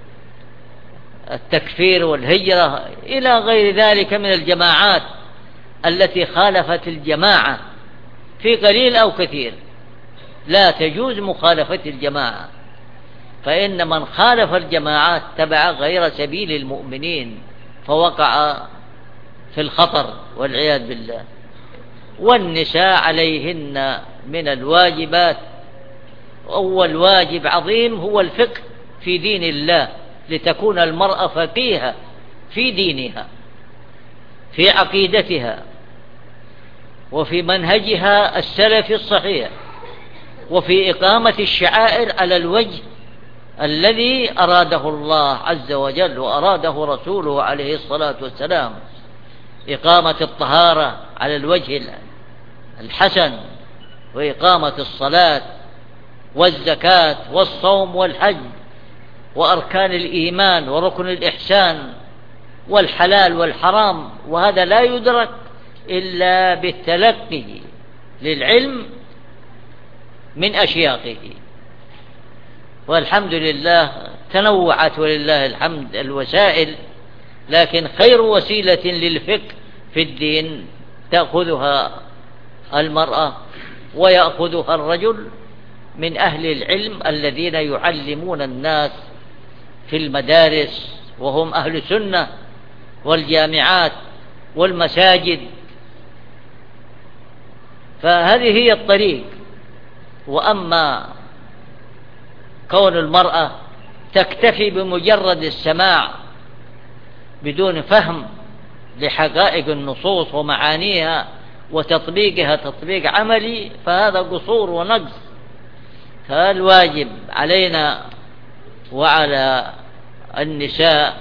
التكفير والهجرة إلى غير ذلك من الجماعات التي خالفت الجماعة في قليل أو كثير. لا تجوز مخالفة الجماعة، فإن من خالف الجماعة اتبع غير سبيل المؤمنين فوقع في الخطر والعياذ بالله. والنساء عليهن من الواجبات، أول واجب عظيم هو الفقه في دين الله، لتكون المرأة فقيهة في دينها، في عقيدتها، وفي منهجها السلفي الصحيح، وفي إقامة الشعائر على الوجه الذي أراده الله عز وجل وأراده رسوله عليه الصلاة والسلام، إقامة الطهارة على الوجه الحسن، وإقامة الصلاة والزكاة والصوم والحج وأركان الإيمان وركن الإحسان والحلال والحرام. وهذا لا يدرك إلا بالتلقي للعلم من أشياخه. والحمد لله تنوعت ولله الحمد الوسائل، لكن خير وسيلة للفقه في الدين تأخذها المرأة ويأخذها الرجل من أهل العلم الذين يعلمون الناس في المدارس، وهم أهل السنة والجامعات والمساجد. فهذه هي الطريق. وأما كون المرأة تكتفي بمجرد السماع بدون فهم لحقائق النصوص ومعانيها وتطبيقها تطبيق عملي، فهذا قصور ونقص. فالواجب علينا وعلى النساء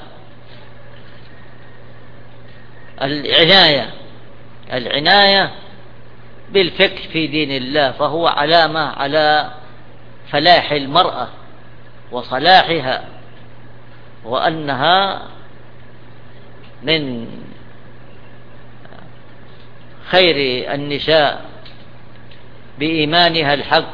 العناية بالفقه في دين الله، فهو علامة على فلاح المرأة وصلاحها، وأنها من خير النساء بإيمانها الحق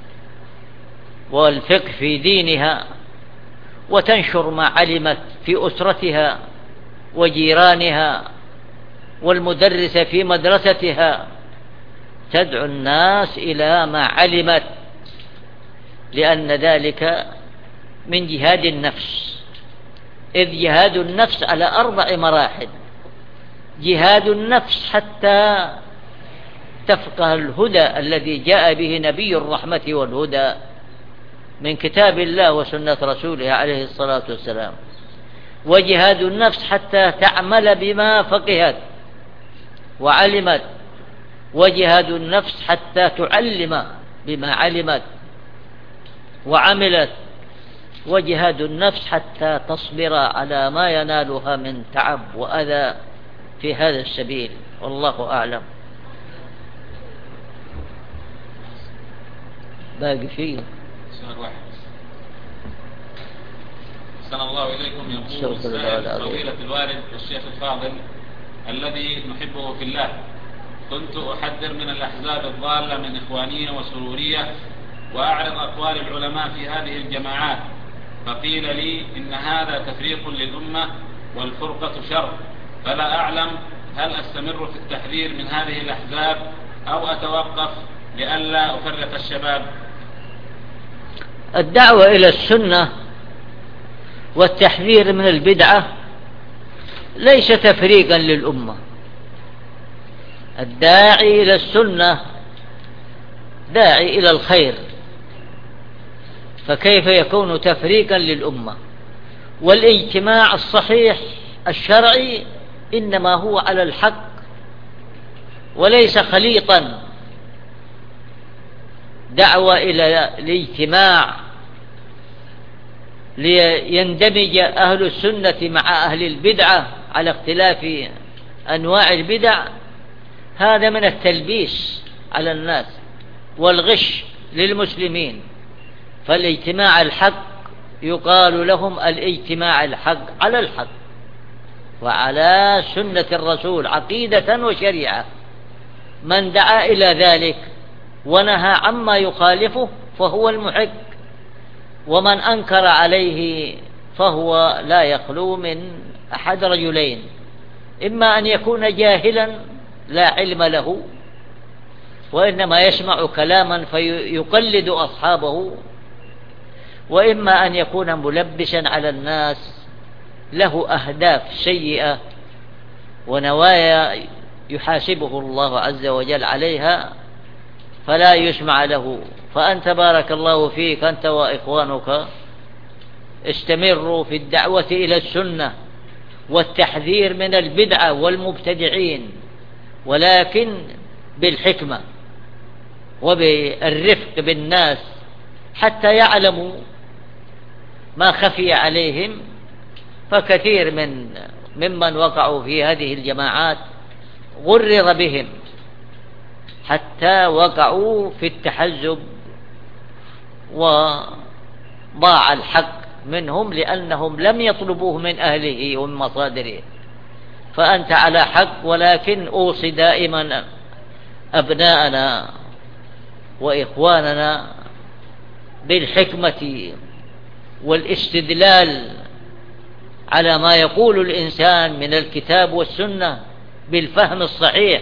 والفقه في دينها، وتنشر ما علمت في أسرتها وجيرانها والمدرسة في مدرستها، تدعو الناس إلى ما علمت، لأن ذلك من جهاد النفس. إذ جهاد النفس على 4 مراحل: جهاد النفس حتى تفقه الهدى الذي جاء به نبي الرحمة والهدى من كتاب الله وسنة رسوله عليه الصلاة والسلام، وجهاد النفس حتى تعمل بما فقهت وعلمت، وجهاد النفس حتى تعلم بما علمت وعملت، وجهاد النفس حتى تصبر على ما ينالها من تعب وأذى في هذا السبيل. والله أعلم. باقي فيه سؤال واحد. أحسن الله إليكم. يقول السائل: فضيلة الوالد الشيخ الفاضل الذي نحبه في الله، كنت أحذر من الأحزاب الضالة من إخوانية وسرورية، وأعرض أقوال العلماء في هذه الجماعات، فقيل لي إن هذا تفريق للأمة والفرقة شر، فلا أعلم هل أستمر في التحذير من هذه الأحزاب أو أتوقف لئلا أفرق الشباب. الدعوة إلى السنة والتحذير من البدعة ليس تفريقا للأمة. الداعي إلى السنة داعي إلى الخير، فكيف يكون تفريقا للأمة؟ والاجتماع الصحيح الشرعي إنما هو على الحق وليس خليطا. دعوة إلى الاجتماع ليندمج أهل السنة مع أهل البدعة على اختلاف أنواع البدع، هذا من التلبيس على الناس والغش للمسلمين. فالاجتماع الحق يقال لهم الاجتماع الحق على الحق وعلى سنة الرسول عقيدة وشريعة. من دعا إلى ذلك ونهى عما يخالفه فهو المحق، ومن أنكر عليه فهو لا يخلو من أحد رجلين: إما أن يكون جاهلا لا علم له، وإنما يسمع كلاما فيقلد أصحابه، وإما أن يكون ملبسا على الناس له أهداف سيئة ونوايا يحاسبه الله عز وجل عليها فلا يسمع له. فأنت بارك الله فيك أنت وإخوانك استمروا في الدعوة إلى السنة والتحذير من البدعة والمبتدعين، ولكن بالحكمة وبالرفق بالناس حتى يعلموا ما خفي عليهم. فكثير ممن وقعوا في هذه الجماعات غرر بهم حتى وقعوا في التحزب وضاع الحق منهم لأنهم لم يطلبوه من أهله ومن مصادره. فأنت على حق، ولكن أوصي دائما أبناءنا وإخواننا بالحكمة والاستدلال على ما يقول الإنسان من الكتاب والسنة بالفهم الصحيح،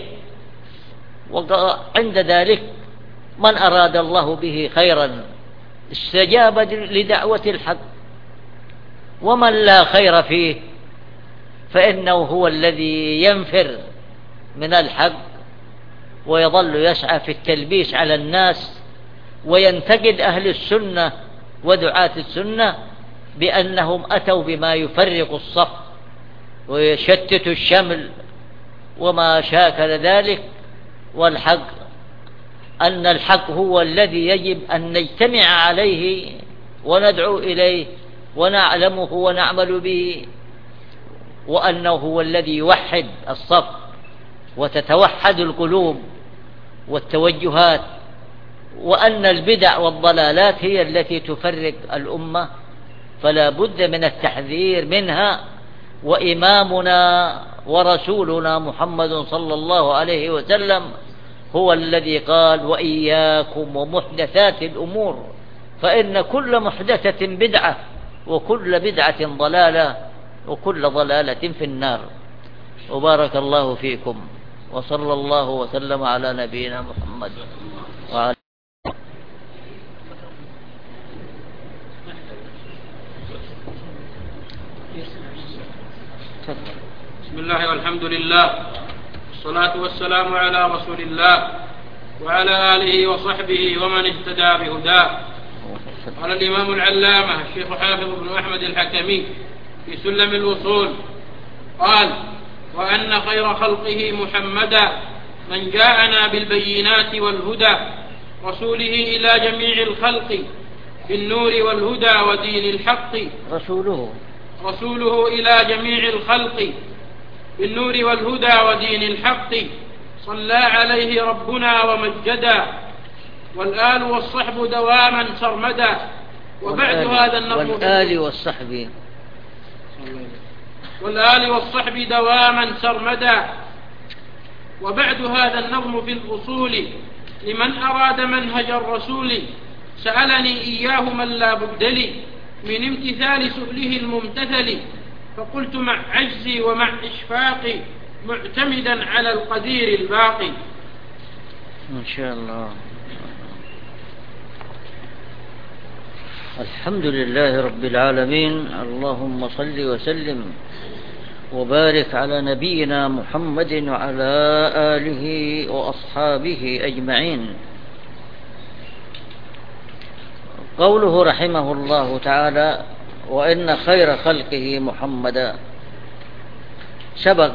وعند ذلك من أراد الله به خيرا استجاب لدعوة الحق، ومن لا خير فيه فإنه هو الذي ينفر من الحق ويظل يسعى في التلبيس على الناس وينتقد أهل السنة ودعاة السنة بأنهم أتوا بما يفرق الصف ويشتت الشمل وما شاكل ذلك. والحق أن الحق هو الذي يجب أن نجتمع عليه وندعو إليه ونعلمه ونعمل به، وأنه هو الذي يوحد الصف وتتوحد القلوب والتوجهات، وأن البدع والضلالات هي التي تفرق الأمة، فلا بد من التحذير منها. وإمامنا ورسولنا محمد صلى الله عليه وسلم هو الذي قال: وإياكم ومحدثات الأمور فإن كل محدثة بدعة وكل بدعة ضلالة وكل ضلالة في النار. وبارك الله فيكم، وصلى الله وسلم على نبينا محمد وعلى بسم الله والحمد لله والصلاة والسلام على رسول الله وعلى آله وصحبه ومن اهتدى بهداه. قال الإمام العلامة الشيخ حافظ بن أحمد الحكمي في سلم الوصول قال: وأن خير خلقه محمدا من جاءنا بالبينات والهدى، رسوله إلى جميع الخلق بالنور والهدى ودين الحق، رسوله إلى جميع الخلق بالنور والهدى ودين الحق، صلى عليه ربنا ومجدا، والآل والصحب دواما سرمدا. وبعد هذا النظم والآل والصحب دواما سرمدا. وبعد هذا النظم في الأصول لمن أراد منهج الرسول، سألني إياه من لا بد لي من امتثال سؤله الممتثل، فقلت مع عجزي ومع إشفاقي معتمدا على القدير الباقي. إن شاء الله. الحمد لله رب العالمين، اللهم صل وسلم وبارك على نبينا محمد وعلى آله وأصحابه أجمعين. قوله رحمه الله تعالى: وإن خير خلقه محمدا، سبق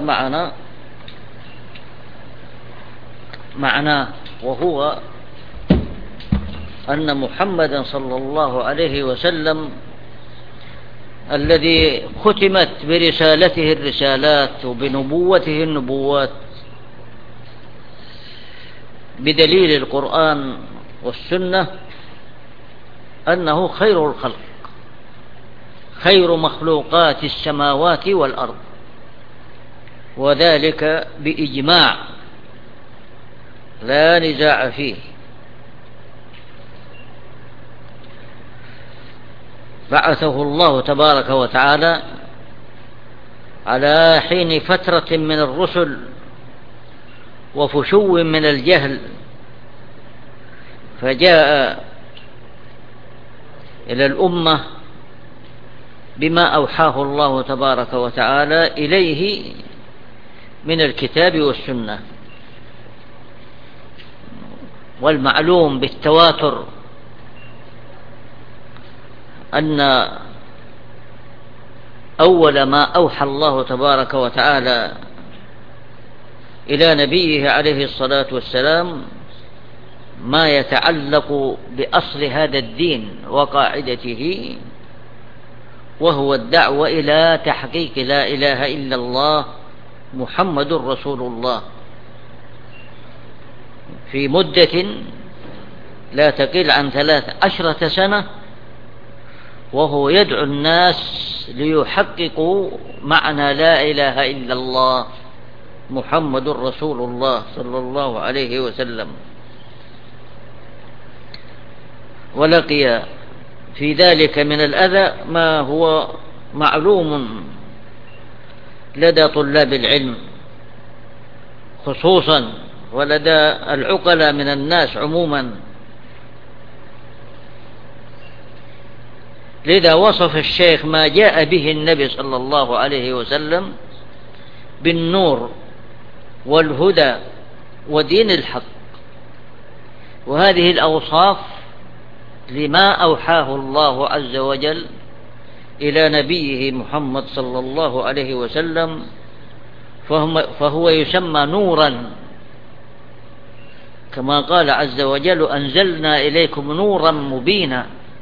معناه، وهو أن محمدا صلى الله عليه وسلم الذي ختمت برسالته الرسالات وبنبوته النبوات بدليل القرآن والسنة، أنه خير الخلق، خير مخلوقات السماوات والأرض، وذلك بإجماع لا نزاع فيه. بعثه الله تبارك وتعالى على حين فترة من الرسل وفشو من الجهل، فجاء إلى الأمة بما أوحاه الله تبارك وتعالى إليه من الكتاب والسنة. والمعلوم بالتواتر أن أول ما أوحى الله تبارك وتعالى إلى نبيه عليه الصلاة والسلام ما يتعلق بأصل هذا الدين وقاعدته، وهو الدعوة إلى تحقيق لا إله إلا الله محمد رسول الله، في مدة لا تقل عن 13 سنة، وهو يدعو الناس ليحققوا معنى لا إله إلا الله محمد رسول الله صلى الله عليه وسلم. ولقي في ذلك من الأذى ما هو معلوم لدى طلاب العلم خصوصا، ولدى العقلاء من الناس عموما. لذا وصف الشيخ ما جاء به النبي صلى الله عليه وسلم بالنور والهدى ودين الحق، وهذه الأوصاف لما أوحاه الله عز وجل إلى نبيه محمد صلى الله عليه وسلم، فهو يسمى نورا، كما قال عز وجل: أنزلنا إليكم نورا مبينا،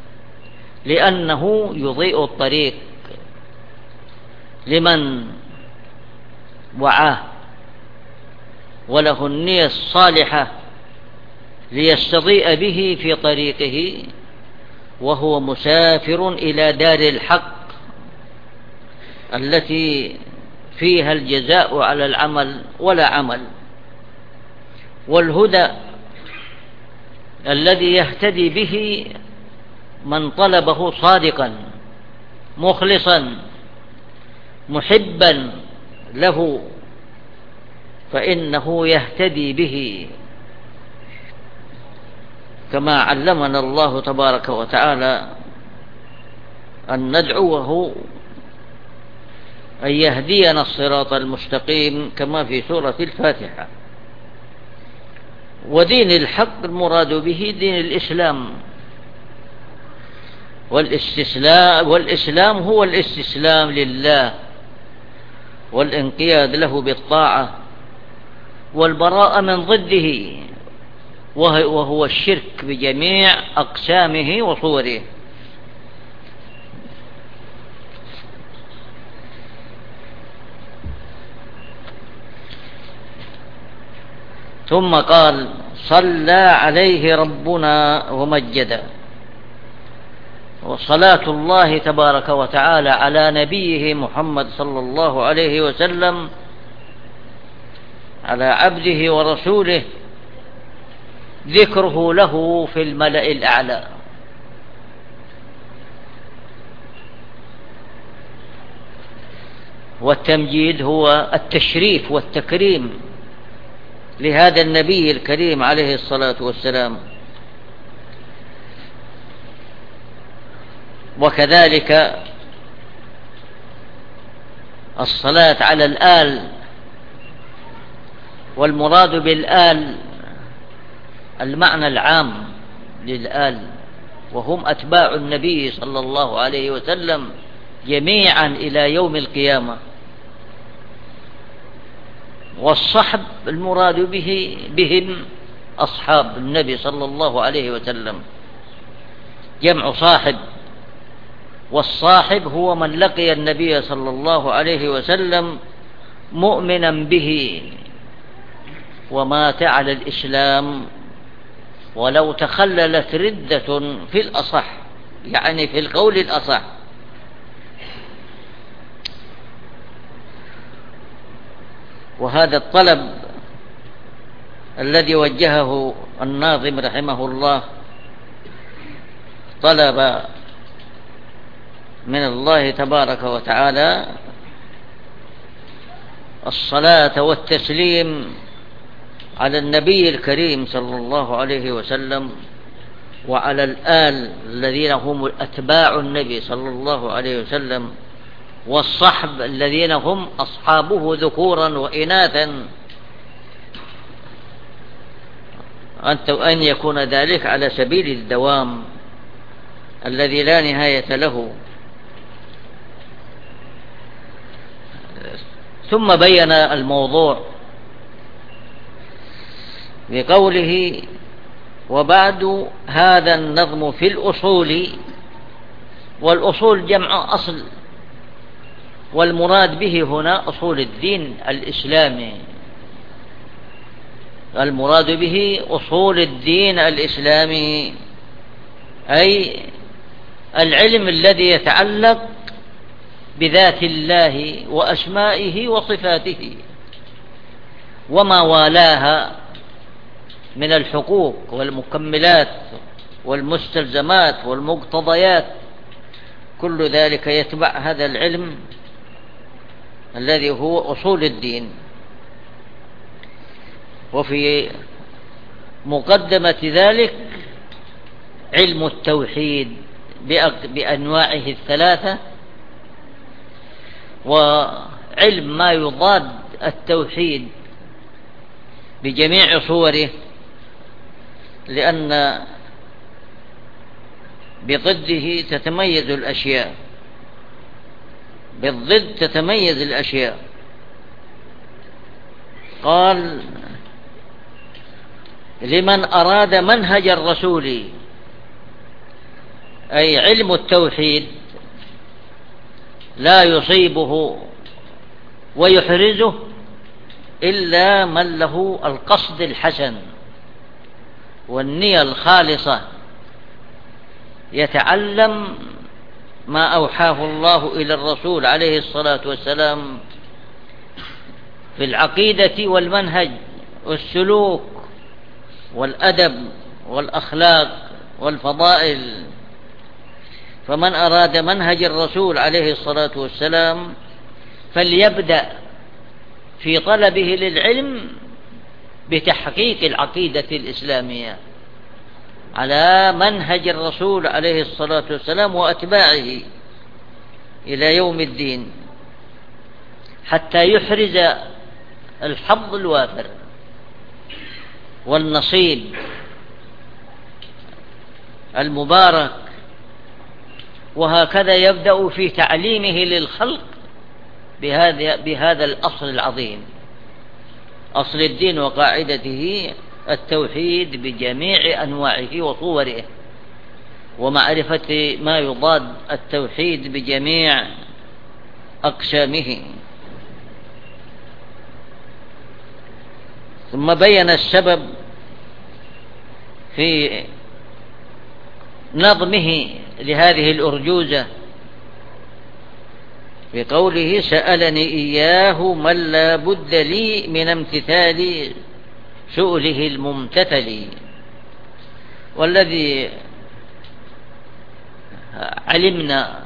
لأنه يضيء الطريق لمن وعاه وله النية الصالحة ليستضيء به في طريقه وهو مسافر إلى دار الحق التي فيها الجزاء على العمل ولا عمل. والهدى الذي يهتدي به من طلبه صادقا مخلصا محبا له، فإنه يهتدي به، كما علمنا الله تبارك وتعالى أن ندعوه أن يهدينا الصراط المستقيم كما في سورة الفاتحة. ودين الحق المراد به دين الإسلام، والإسلام هو الاستسلام لله والانقياد له بالطاعة والبراءة من ضده، وهو الشرك بجميع أقسامه وصوره. ثم قال: صلى عليه ربنا ومجده. وصلاة الله تبارك وتعالى على نبيه محمد صلى الله عليه وسلم على عبده ورسوله ذكره له في الملأ الأعلى. والتمجيد هو التشريف والتكريم لهذا النبي الكريم عليه الصلاة والسلام. وكذلك الصلاة على الآل، والمراد بالآل المعنى العام للآل، وهم أتباع النبي صلى الله عليه وسلم جميعا إلى يوم القيامة. والصحب المراد بهم أصحاب النبي صلى الله عليه وسلم، جمع صاحب، والصاحب هو من لقي النبي صلى الله عليه وسلم مؤمنا به ومات على الإسلام ولو تخللت ردة في الأصح، يعني في القول الأصح. وهذا الطلب الذي وجهه الناظم رحمه الله طلب من الله تبارك وتعالى الصلاة والتسليم على النبي الكريم صلى الله عليه وسلم وعلى الآل الذين هم أتباع النبي صلى الله عليه وسلم والصحب الذين هم أصحابه ذكورا وإناثا، أن يكون ذلك على سبيل الدوام الذي لا نهاية له. ثم بين الموضوع بقوله: وبعد هذا النظم في الأصول. والأصول جمع أصل، والمراد به هنا أصول الدين الإسلامي، المراد به أصول الدين الإسلامي، أي العلم الذي يتعلق بذات الله وأسمائه وصفاته وما والاها من الحقوق والمكملات والمستلزمات والمقتضيات، كل ذلك يتبع هذا العلم الذي هو أصول الدين. وفي مقدمة ذلك علم التوحيد بأنواعه الثلاثة، وعلم ما يضاد التوحيد بجميع صوره، لأن بضده تتميز الأشياء، بالضد تتميز الأشياء. قال: لمن أراد منهج الرسول، أي علم التوحيد لا يصيبه ويحرزه إلا من له القصد الحسن والنية الخالصة، يتعلم ما أوحاه الله إلى الرسول عليه الصلاة والسلام في العقيدة والمنهج والسلوك والأدب والأخلاق والفضائل. فمن أراد منهج الرسول عليه الصلاة والسلام فليبدأ في طلبه للعلم بتحقيق العقيدة الإسلامية على منهج الرسول عليه الصلاة والسلام وأتباعه إلى يوم الدين، حتى يحرز الحظ الوافر والنصيب المبارك. وهكذا يبدأ في تعليمه للخلق بهذا الأصل العظيم، أصل الدين وقاعدته التوحيد بجميع أنواعه وصوره، ومعرفة ما يضاد التوحيد بجميع أقسامه. ثم بين السبب في نظمه لهذه الأرجوزة بقوله: سألني إياه من لا بد لي من امتثال سؤله الممتثل. والذي علمنا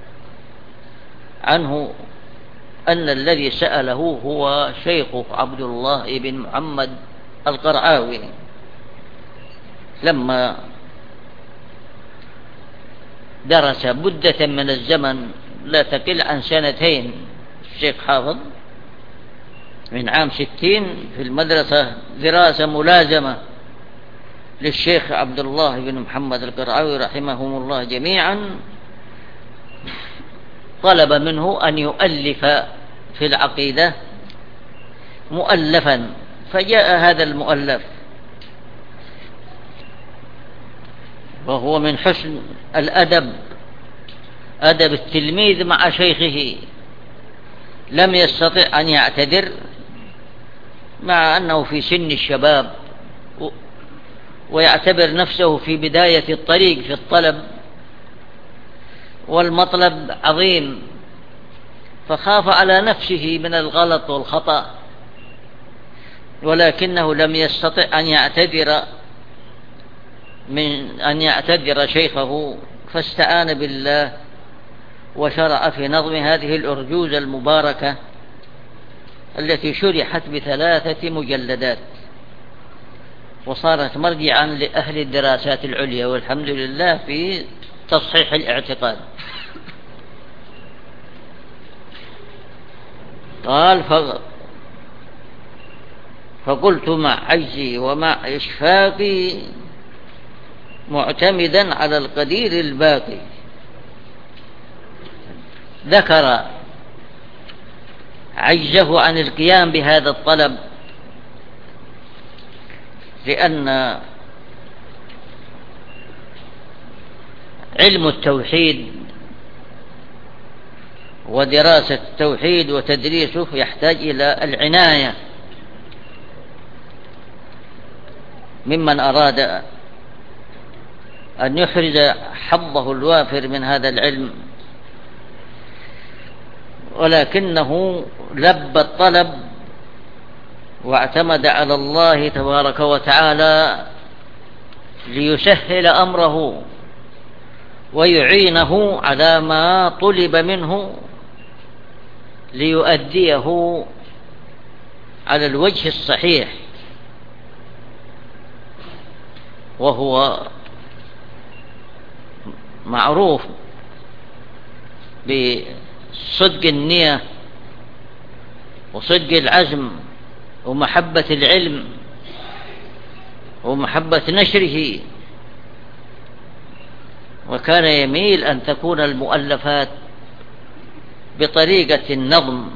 عنه أن الذي سأله هو شيخه عبد الله بن محمد القرعاوي، لما درس مدة من الزمن لا تقل عن 2 الشيخ حافظ من عام 60 في المدرسة دراسة ملازمة للشيخ عبد الله بن محمد القرعاوي رحمهم الله جميعا، طلب منه أن يؤلف في العقيدة مؤلفا، فجاء هذا المؤلف، وهو من حسن الأدب أدب التلميذ مع شيخه، لم يستطع أن يعتذر مع أنه في سن الشباب ويعتبر نفسه في بداية الطريق في الطلب، والمطلب عظيم، فخاف على نفسه من الغلط والخطأ، ولكنه لم يستطع أن يعتذر شيخه، فاستعان بالله وشرع في نظم هذه الأرجوزة المباركة التي شرحت ب3 مجلدات. وصارت مرجعا لأهل الدراسات العليا والحمد لله في تصحيح الاعتقاد. قال فقلت مع عجزي ومع إشفاقي معتمدا على القدير الباقي. ذكر عجزه عن القيام بهذا الطلب لأن علم التوحيد ودراسة التوحيد وتدريسه يحتاج إلى العناية ممن أراد أن يحرز حظه الوافر من هذا العلم، ولكنه لبى الطلب واعتمد على الله تبارك وتعالى ليسهل أمره ويعينه على ما طلب منه ليؤديه على الوجه الصحيح، وهو معروف بصدق النية وصدق العزم ومحبة العلم ومحبة نشره. وكان يميل أن تكون المؤلفات بطريقة النظم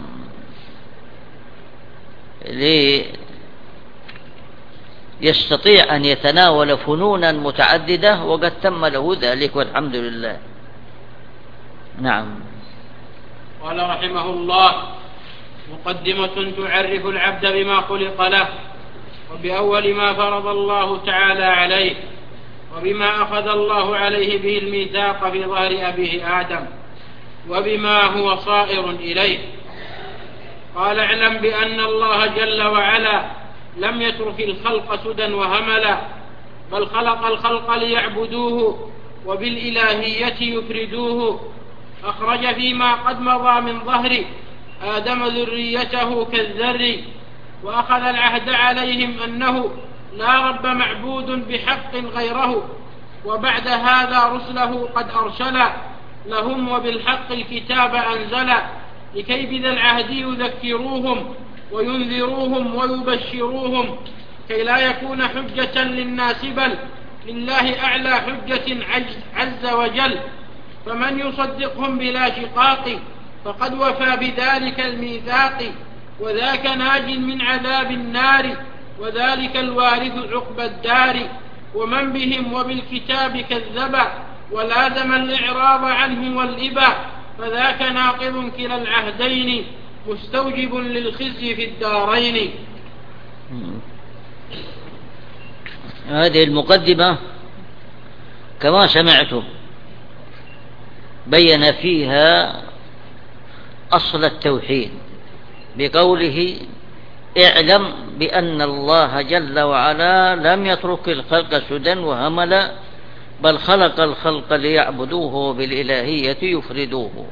ليستطيع أن يتناول فنونا متعددة، وقد تم له ذلك والحمد لله. نعم. قال رحمه الله: مقدمة تعرف العبد بما خلق له، وبأول ما فرض الله تعالى عليه، وبما أخذ الله عليه به الميثاق في ظهر أبيه آدم، وبما هو صائر إليه. قال: اعلم بأن الله جل وعلا لم يترك الخلق سدى وهملا، بل خلق الخلق ليعبدوه وبالإلهية يفردوه. أخرج فيما قد مضى من ظهر آدم ذريته كالذر، وأخذ العهد عليهم أنه لا رب معبود بحق غيره، وبعد هذا رسله قد أرسلا لهم وبالحق الكتاب أنزلا، لكي بذا العهد يذكروهم وينذروهم ويبشروهم، كي لا يكون حجة للناس بل لله أعلى حجة عز وجل. فمن يصدقهم بلا شقاق فقد وفى بذلك الميثاق، وذاك ناج من عذاب النار، وذلك الوارث عقب الدار. ومن بهم وبالكتاب كذب ولازم الإعراض عنه والإبا، فذاك ناقض كلا العهدين مستوجب للخزي في الدارين. هذه المقدمة كما سمعتم بين فيها أصل التوحيد بقوله: اعلم بأن الله جل وعلا لم يترك الخلق سدى وهملا، بل خلق الخلق ليعبدوه بالإلهية يفردوه.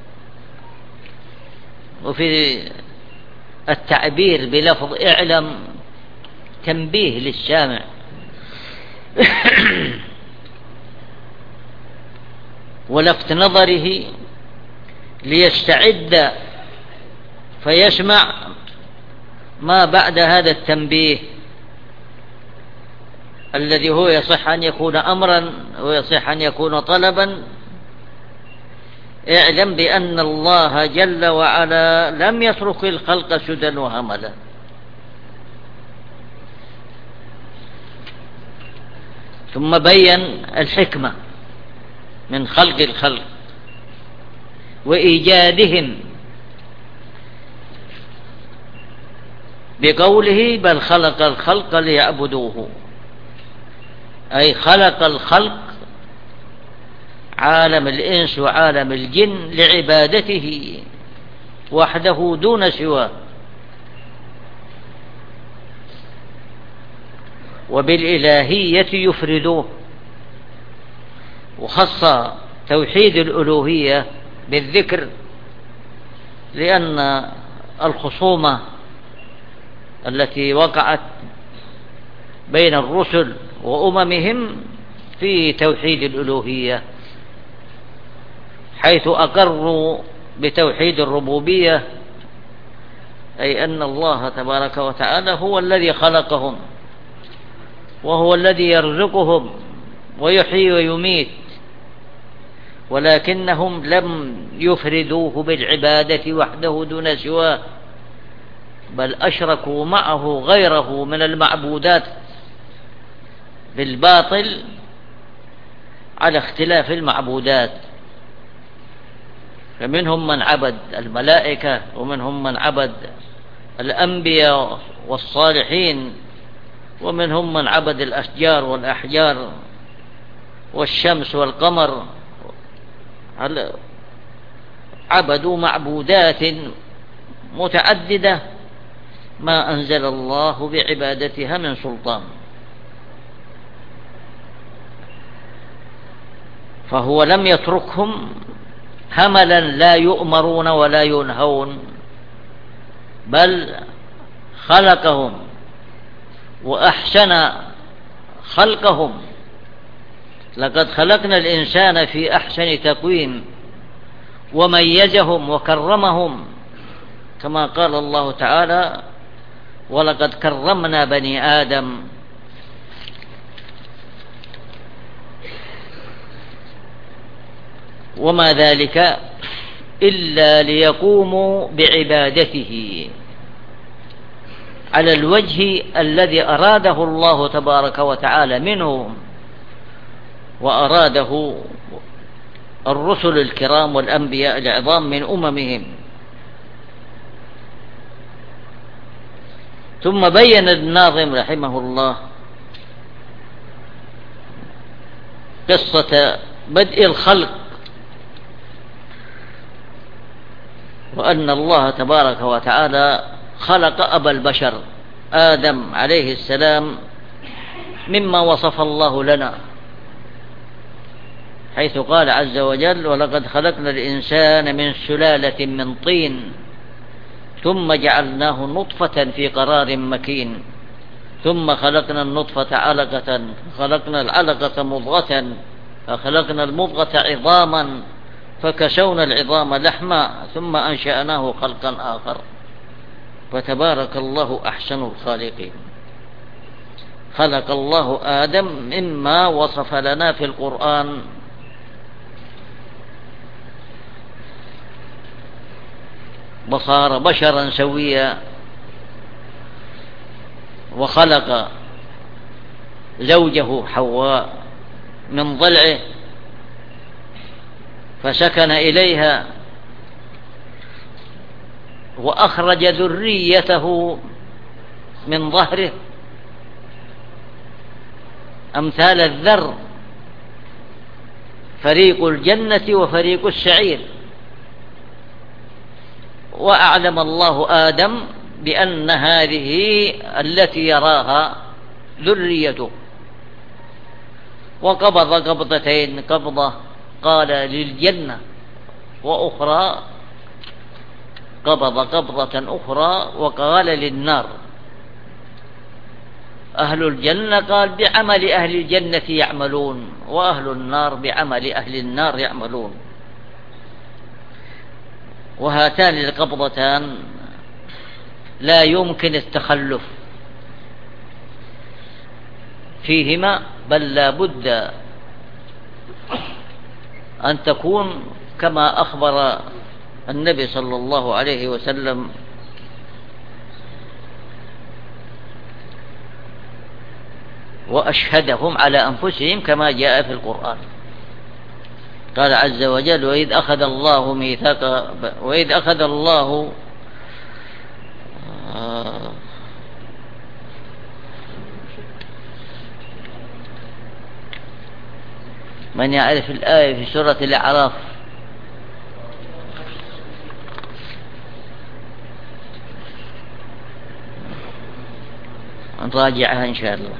وفي التعبير بلفظ اعلم تنبيه للسامع ولفت نظره ليستعد فيسمع ما بعد هذا التنبيه الذي هو يصح أن يكون أمرا ويصح أن يكون طلبا. اعلم بأن الله جل وعلا لم يترك الخلق سدى وهملا. ثم بين الحكمة من خلق الخلق وإيجادهم بقوله: بل خلق الخلق ليعبدوه، أي خلق الخلق عالم الإنس وعالم الجن لعبادته وحده دون سواه. وبالإلهية يفردوه، وخص توحيد الألوهية بالذكر لأن الخصومة التي وقعت بين الرسل وأممهم في توحيد الألوهية، حيث أقروا بتوحيد الربوبية، أي أن الله تبارك وتعالى هو الذي خلقهم وهو الذي يرزقهم ويحيي ويميت، ولكنهم لم يفردوه بالعبادة وحده دون سواه، بل أشركوا معه غيره من المعبودات بالباطل على اختلاف المعبودات. فمنهم من عبد الملائكة، ومنهم من عبد الأنبياء والصالحين، ومنهم من عبد الأشجار والأحجار والشمس والقمر، عبدوا معبودات متعددة ما أنزل الله بعبادتها من سلطان. فهو لم يتركهم هملا لا يؤمرون ولا ينهون، بل خلقهم وأحسن خلقهم. لقد خلقنا الإنسان في أحسن تقويم، وميزهم وكرمهم، كما قال الله تعالى: ولقد كرمنا بني آدم. وما ذلك إلا ليقوموا بعبادته على الوجه الذي أراده الله تبارك وتعالى منهم، وأراده الرسل الكرام والأنبياء العظام من أممهم. ثم بين الناظم رحمه الله قصة بدء الخلق، وأن الله تبارك وتعالى خلق أبا البشر آدم عليه السلام مما وصف الله لنا، حيث قال عز وجل: ولقد خلقنا الإنسان من سلالة من طين ثم جعلناه نطفة في قرار مكين ثم خلقنا النطفة علقة فخلقنا العلقة مضغة فخلقنا المضغة عظاما فكسونا العظام لحما ثم أنشأناه خلقا آخر فتبارك الله أحسن الخالقين. خلق الله آدم مما وصف لنا في القرآن، وصار بشرا سويا، وخلق زوجه حواء من ضلعه فسكن إليها، وأخرج ذريته من ظهره أمثال الذر، فريق الجنة وفريق السعير. وأعلم الله آدم بأن هذه التي يراها ذريته، وقبض قبضتين، قبضة قال للجنة، وأخرى قبض قبضة أخرى وقال للنار. أهل الجنة قال بعمل أهل الجنة يعملون، وأهل النار بعمل أهل النار يعملون. وهاتان القبضتان لا يمكن التخلف فيهما، بل لا بد أن تكون كما أخبر النبي صلى الله عليه وسلم: وأشهدهم على أنفسهم، كما جاء في القرآن. قال عز وجل: وإذ أخذ الله ميثاق، وإذ أخذ الله من يعرف الآية في سورة الأعراف؟ نراجعها إن شاء الله.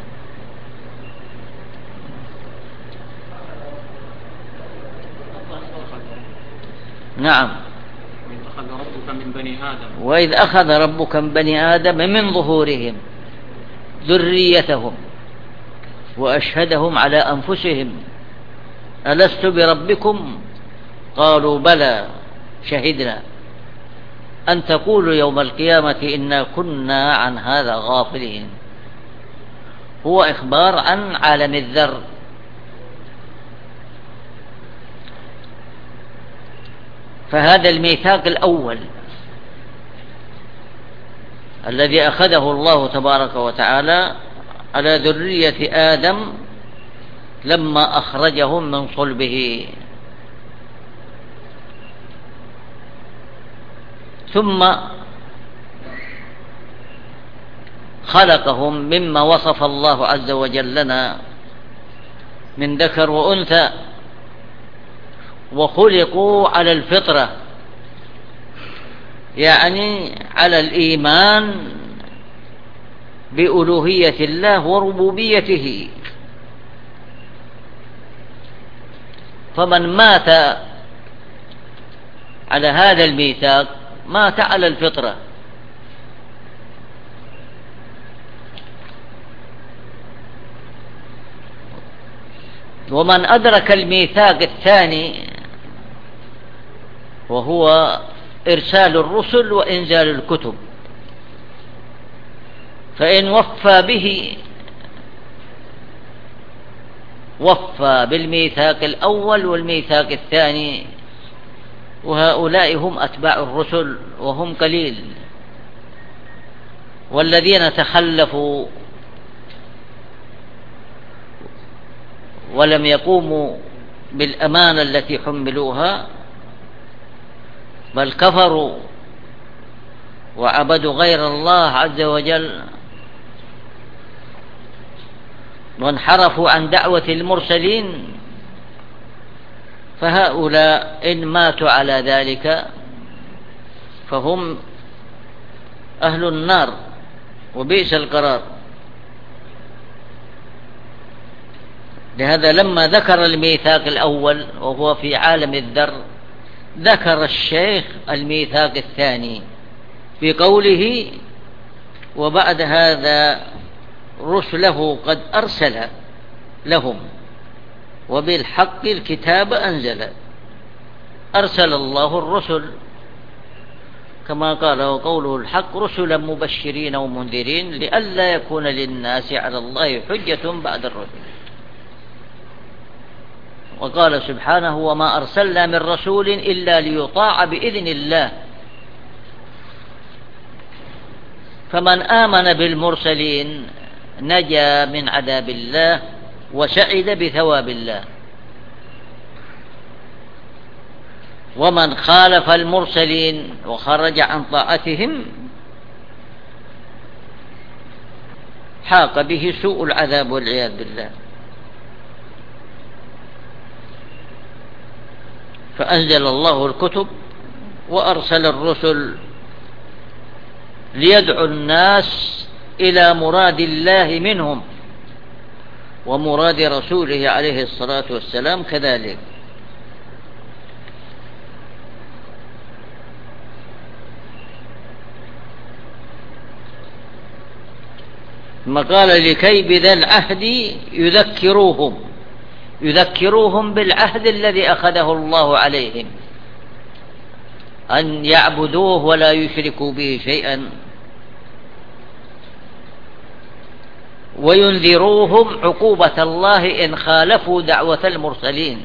نعم. وإذ أخذ ربك من بني آدم من ظهورهم ذريتهم وأشهدهم على أنفسهم ألست بربكم قالوا بلى شهدنا أن تقولوا يوم القيامة إنا كنا عن هذا غافلين. هو إخبار عن عالم الذر. فهذا الميثاق الأول الذي أخذه الله تبارك وتعالى على ذرية آدم لما أخرجهم من صلبه، ثم خلقهم مما وصف الله عز وجل لنا من ذكر وأنثى، وخلقوا على الفطرة، يعني على الإيمان بألوهية الله وربوبيته. فمن مات على هذا الميثاق مات على الفطرة. ومن أدرك الميثاق الثاني وهو إرسال الرسل وإنزال الكتب، فإن وفى به وفى بالميثاق الأول والميثاق الثاني، وهؤلاء هم أتباع الرسل وهم قليل. والذين تخلفوا ولم يقوموا بالأمانة التي حملوها بل كفروا وعبدوا غير الله عز وجل وانحرفوا عن دعوة المرسلين، فهؤلاء إن ماتوا على ذلك فهم أهل النار وبئس القرار. لهذا لما ذكر الميثاق الأول وهو في عالم الذر ذكر الشيخ الميثاق الثاني بقوله وبعد هذا رسله قد أرسل لهم وبالحق الكتاب أنزل. أرسل الله الرسل كما قال وقوله الحق رسلا مبشرين ومنذرين لئلا يكون للناس على الله حجة بعد الرسل. وقال سبحانه وما أرسلنا من رسول إلا ليطاع بإذن الله. فمن آمن بالمرسلين نجا من عذاب الله وسعد بثواب الله، ومن خالف المرسلين وخرج عن طاعتهم حاق به سوء العذاب والعياذ بالله. فأنزل الله الكتب وأرسل الرسل ليدعو الناس إلى مراد الله منهم ومراد رسوله عليه الصلاة والسلام كذلك. ثم قال لكي بذا العهد يذكروهم بالعهد الذي أخذه الله عليهم أن يعبدوه ولا يشركوا به شيئا، وينذروهم عقوبة الله إن خالفوا دعوة المرسلين،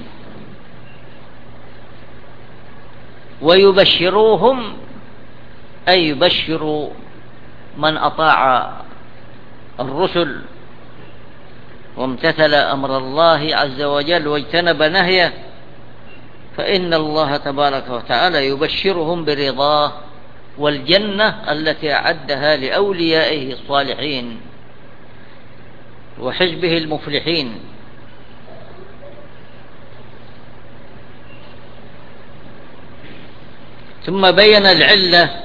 ويبشروهم أي يبشروا من أطاع الرسل وامتثل أمر الله عز وجل واجتنب نهيه، فإن الله تبارك وتعالى يبشرهم برضاه والجنة التي أعدها لأوليائه الصالحين وحزبه المفلحين. ثم بين العلة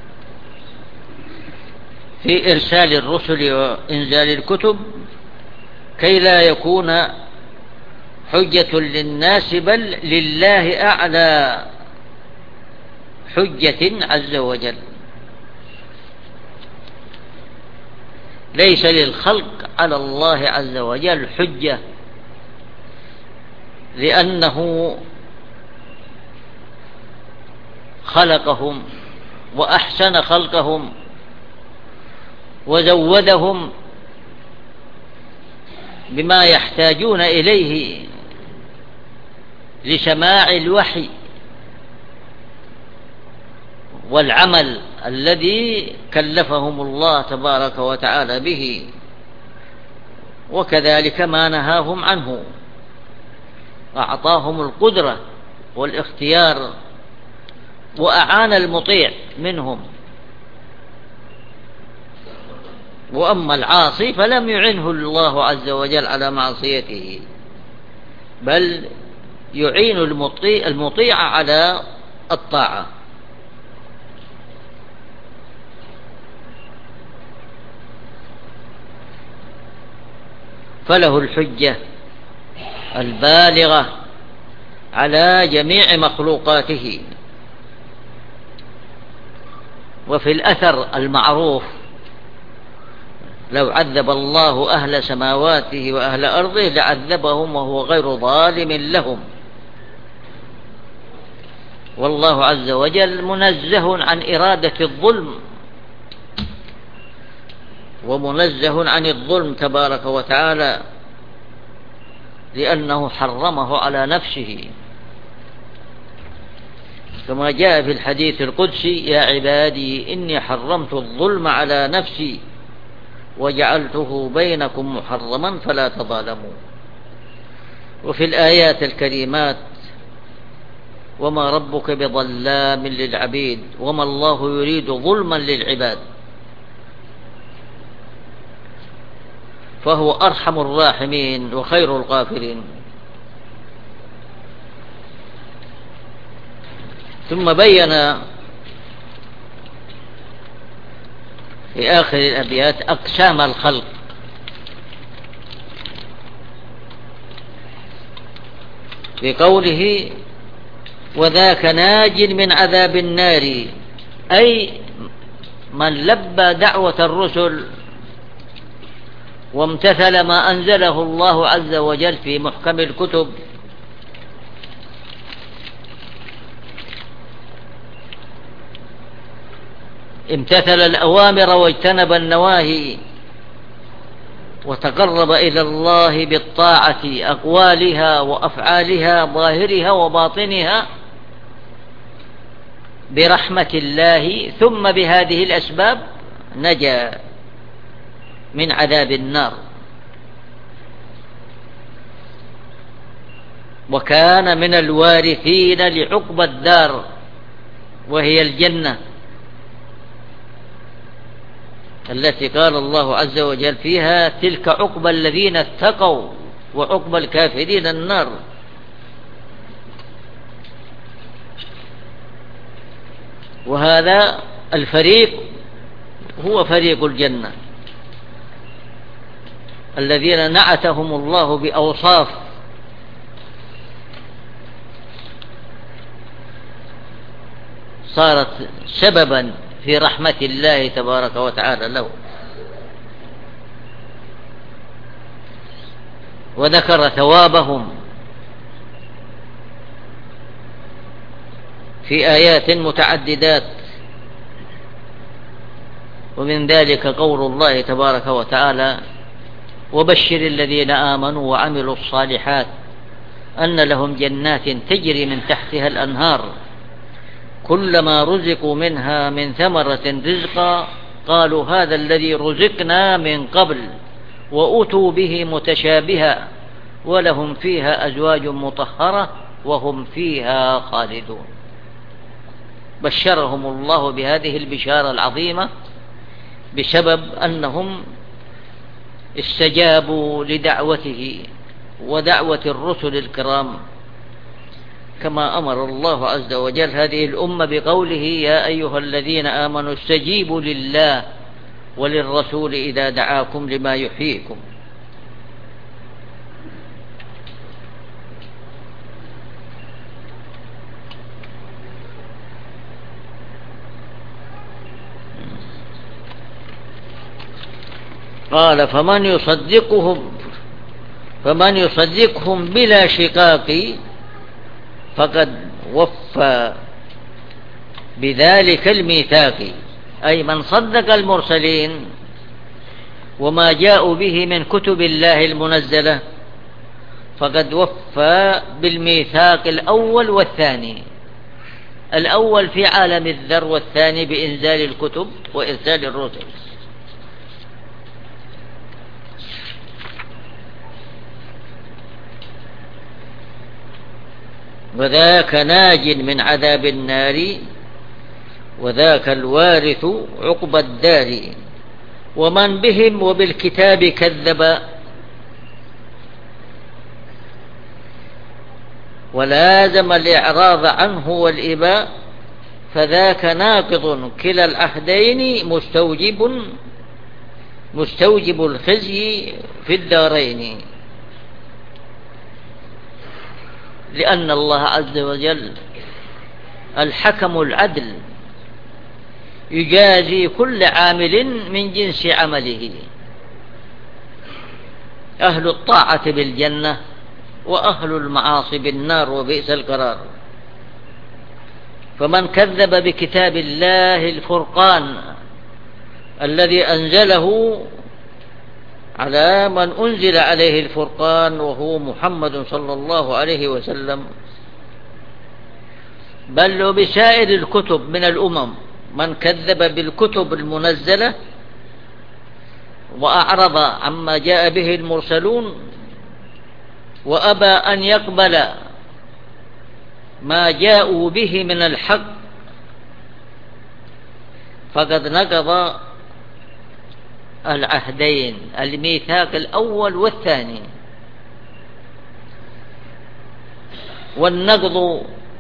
في إرسال الرسل وإنزال الكتب كي لا يكون حجة للناس بل لله أعلى حجة عز وجل، ليس للخلق على الله عز وجل حجة، لأنه خلقهم وأحسن خلقهم وزودهم بما يحتاجون إليه لسماع الوحي والعمل الذي كلفهم الله تبارك وتعالى به، وكذلك ما نهاهم عنه، أعطاهم القدرة والاختيار وأعان المطيع منهم. وأما العاصي فلم يعنه الله عز وجل على معصيته، بل يعين المطيع على الطاعة. فله الحجة البالغة على جميع مخلوقاته. وفي الأثر المعروف: لو عذب الله أهل سماواته وأهل أرضه لعذبهم وهو غير ظالم لهم. والله عز وجل منزه عن إرادة الظلم، ومنزه عن الظلم تبارك وتعالى، لأنه حرمه على نفسه، كما جاء في الحديث القدسي: يا عبادي إني حرمت الظلم على نفسي وجعلته بينكم محرما فلا تظالموا. وفي الآيات الكريمات: وما ربك بظلام للعبيد وما الله يريد ظلما للعباد. فهو أرحم الراحمين وخير الغافرين. ثم بين في آخر الأبيات أقسام الخلق، بقوله: وذاك ناج من عذاب النار، أي من لبى دعوة الرسل وامتثل ما أنزله الله عز وجل في محكم الكتب، امتثل الأوامر واجتنب النواهي، وتقرب إلى الله بالطاعة أقوالها وأفعالها ظاهرها وباطنها برحمة الله، ثم بهذه الأسباب نجا من عذاب النار، وكان من الوارثين لعقبى الدار وهي الجنة، التي قال الله عز وجل فيها: تلك عقبى الذين اتقوا وعقبى الكافرين النار. وهذا الفريق هو فريق الجنة، الذين نعتهم الله بأوصاف صارت سببا في رحمة الله تبارك وتعالى له. وذكر ثوابهم في آيات متعددات، ومن ذلك قول الله تبارك وتعالى: وبشر الذين آمنوا وعملوا الصالحات أن لهم جنات تجري من تحتها الأنهار كلما رزقوا منها من ثمرة رزقا قالوا هذا الذي رزقنا من قبل وأتوا به متشابها ولهم فيها أزواج مطهرة وهم فيها خالدون. بشرهم الله بهذه البشارة العظيمة بسبب أنهم استجابوا لدعوته ودعوة الرسل الكرام، كما أمر الله عز وجل هذه الأمة بقوله: يا أيها الذين آمنوا استجيبوا لله وللرسول إذا دعاكم لما يحييكم. قال فمن يصدقهم بلا شقاق فقد وفى بذلك الميثاق، أي من صدق المرسلين وما جاءوا به من كتب الله المنزلة فقد وفى بالميثاق الأول والثاني، الأول في عالم الذر والثاني بإنزال الكتب وإرسال الرسل. وذاك ناج من عذاب النار وذاك الوارث عقبى الدار، ومن بهم وبالكتاب كذب ولازم الإعراض عنه والإباء فذاك ناقض كلا العهدين مستوجب الخزي في الدارين. لأن الله عز وجل الحكم العدل يجازي كل عامل من جنس عمله، أهل الطاعة بالجنة وأهل المعاصي بالنار وبئس القرار. فمن كذب بكتاب الله الفرقان الذي أنزله على من أنزل عليه الفرقان وهو محمد صلى الله عليه وسلم، بل وبسائر الكتب من الأمم، من كذب بالكتب المنزلة وأعرض عما جاء به المرسلون وأبى أن يقبل ما جاءوا به من الحق فقد نقض العهدين، الميثاق الأول والثاني. والنقض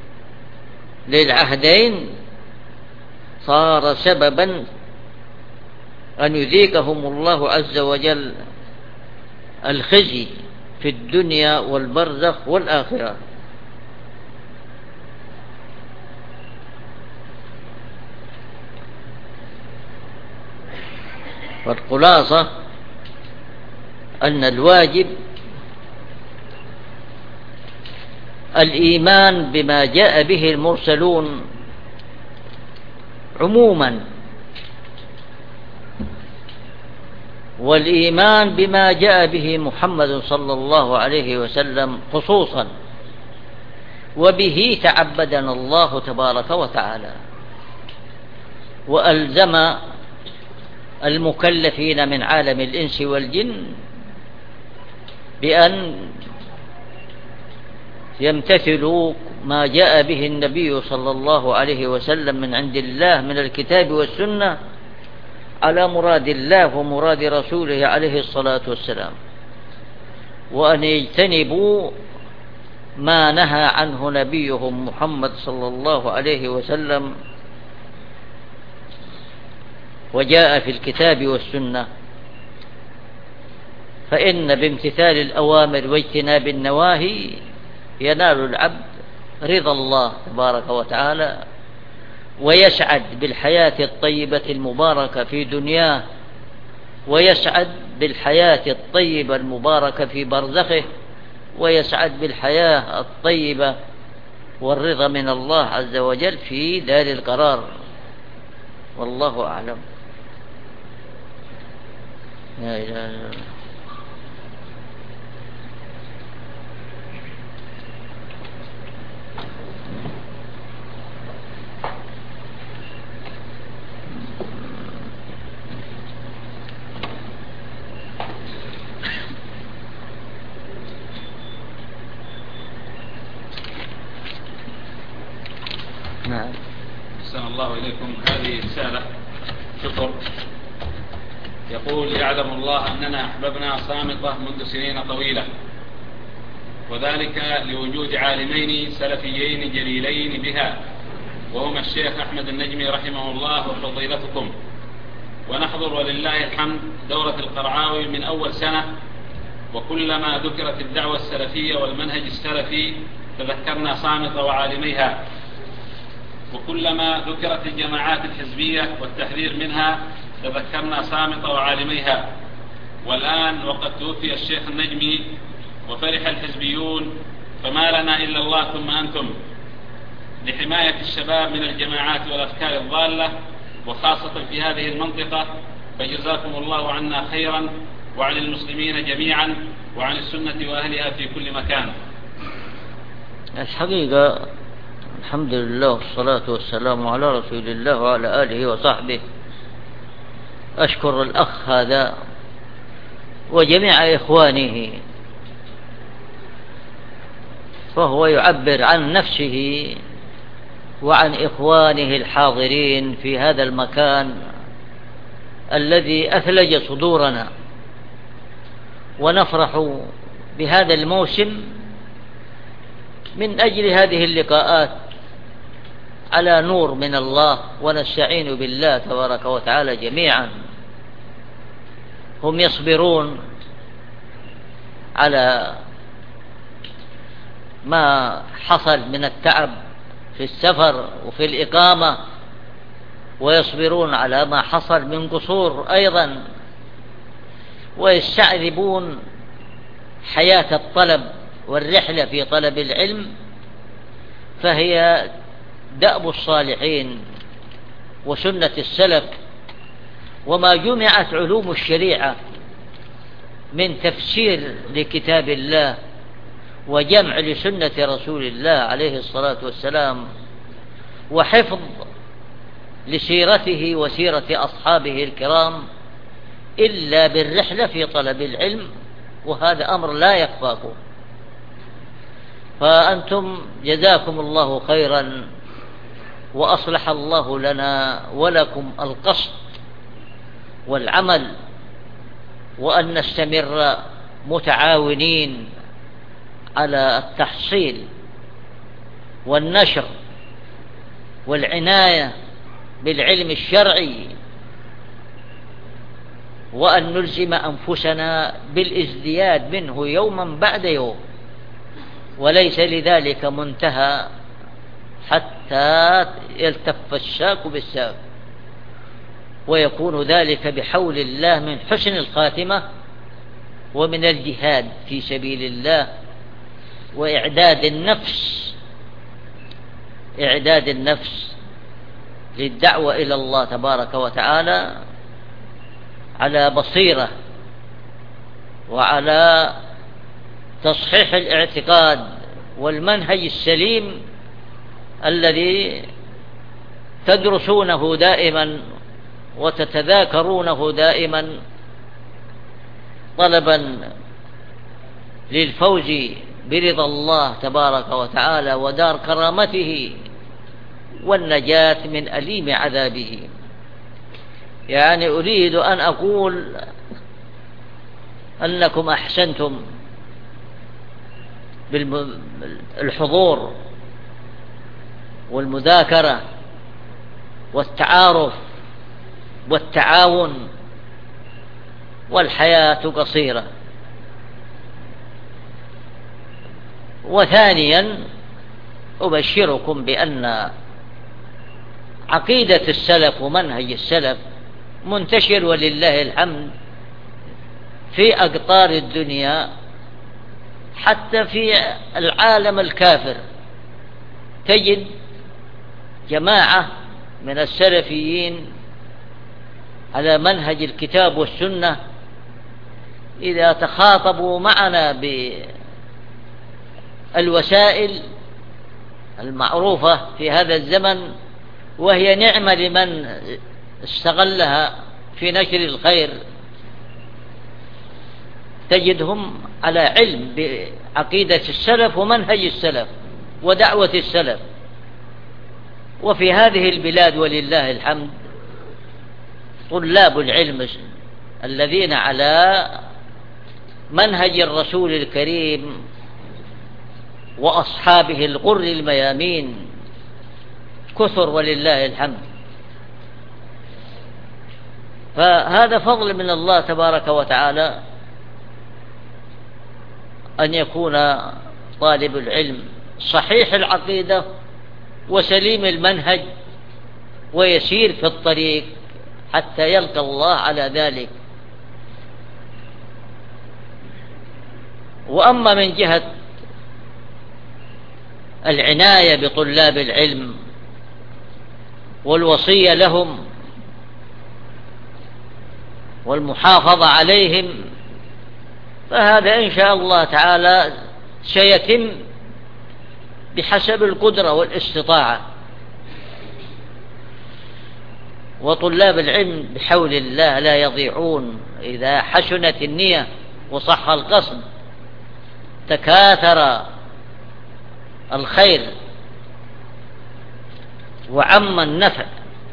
للعهدين صار سببا أن يذيقهم الله عز وجل الخزي في الدنيا والبرزخ والآخرة. والخلاصة أن الواجب الإيمان بما جاء به المرسلون عموما، والإيمان بما جاء به محمد صلى الله عليه وسلم خصوصا، وبه تعبدنا الله تبارك وتعالى وألزم المكلفين من عالم الإنس والجن بأن يمتثلوا ما جاء به النبي صلى الله عليه وسلم من عند الله من الكتاب والسنة على مراد الله ومراد رسوله عليه الصلاة والسلام، وأن يجتنبوا ما نهى عنه نبيهم محمد صلى الله عليه وسلم وجاء في الكتاب والسنة. فإن بامتثال الأوامر واجتناب النواهي ينال العبد رضا الله تبارك وتعالى، ويسعد بالحياة الطيبة المباركة في دنياه، ويسعد بالحياة الطيبة المباركة في برزخه، ويسعد بالحياة الطيبة والرضا من الله عز وجل في دار القرار. والله أعلم. لا إله إلا الله. نعم. أحسن الله إليكم. هذه رسالة شكر. يقول: يعلم الله أننا أحببنا صامتة منذ سنين طويلة، وذلك لوجود عالمين سلفيين جليلين بها، وهما الشيخ أحمد النجمي رحمه الله وفضيلتكم، ونحضر ولله الحمد دورة القرعاوي من أول سنة، وكلما ذكرت الدعوة السلفية والمنهج السلفي تذكرنا صامتة وعالميها، وكلما ذكرت الجماعات الحزبية والتحذير منها تذكرنا صامتة وعالميها، والآن وقد توفي الشيخ النجمي وفرح الحزبيون، فما لنا إلا الله ثم أنتم لحماية الشباب من الجماعات والأفكار الضالة، وخاصة في هذه المنطقة، فجزاكم الله عنا خيرا وعن المسلمين جميعا وعن السنة وأهلها في كل مكان. الحقيقة الحمد لله والصلاة والسلام على رسول الله وعلى آله وصحبه. أشكر الأخ هذا وجميع إخوانه، فهو يعبر عن نفسه وعن إخوانه الحاضرين في هذا المكان الذي أثلج صدورنا، ونفرح بهذا الموسم من أجل هذه اللقاءات على نور من الله، ونستعين بالله تبارك وتعالى جميعا. هم يصبرون على ما حصل من التعب في السفر وفي الإقامة، ويصبرون على ما حصل من قصور أيضا، ويستعذبون حياة الطلب والرحلة في طلب العلم، فهي دأب الصالحين وسنة السلف. وما جمعت علوم الشريعة من تفسير لكتاب الله وجمع لسنة رسول الله عليه الصلاة والسلام، وحفظ لسيرته وسيرة أصحابه الكرام، إلا بالرحلة في طلب العلم، وهذا أمر لا يخفاكم. فأنتم جزاكم الله خيرا، وأصلح الله لنا ولكم القصد والعمل، وأن نستمر متعاونين على التحصيل والنشر والعناية بالعلم الشرعي، وأن نلزم أنفسنا بالازدياد منه يوما بعد يوم، وليس لذلك منتهى حتى يلتف الساق بالساق، ويكون ذلك بحول الله من حسن الخاتمة ومن الجهاد في سبيل الله، وإعداد النفس للدعوة إلى الله تبارك وتعالى على بصيرة، وعلى تصحيح الاعتقاد والمنهج السليم الذي تدرسونه دائما وتتذاكرونه دائما، طلبا للفوز برضا الله تبارك وتعالى ودار كرامته والنجاة من أليم عذابه. يعني أريد أن أقول أنكم أحسنتم بالحضور والمذاكرة والتعارف والتعاون، والحياة قصيرة. وثانيا أبشركم بأن عقيدة السلف ومنهج السلف منتشر ولله الحمد في أقطار الدنيا، حتى في العالم الكافر تجد جماعة من السلفيين على منهج الكتاب والسنة، إذا تخاطبوا معنا بالوسائل المعروفة في هذا الزمن، وهي نعمة لمن استغلها في نشر الخير، تجدهم على علم بعقيدة السلف ومنهج السلف ودعوة السلف. وفي هذه البلاد ولله الحمد طلاب العلم الذين على منهج الرسول الكريم وأصحابه الغر الميامين كثر ولله الحمد. فهذا فضل من الله تبارك وتعالى أن يكون طالب العلم صحيح العقيدة وسليم المنهج، ويسير في الطريق حتى يلقى الله على ذلك. وأما من جهة العناية بطلاب العلم والوصية لهم والمحافظة عليهم، فهذا إن شاء الله تعالى سيتم بحسب القدرة والاستطاعة. وطلاب العلم بحول الله لا يضيعون إذا حسنت النية وصح القصد، تكاثر الخير وعم النفع.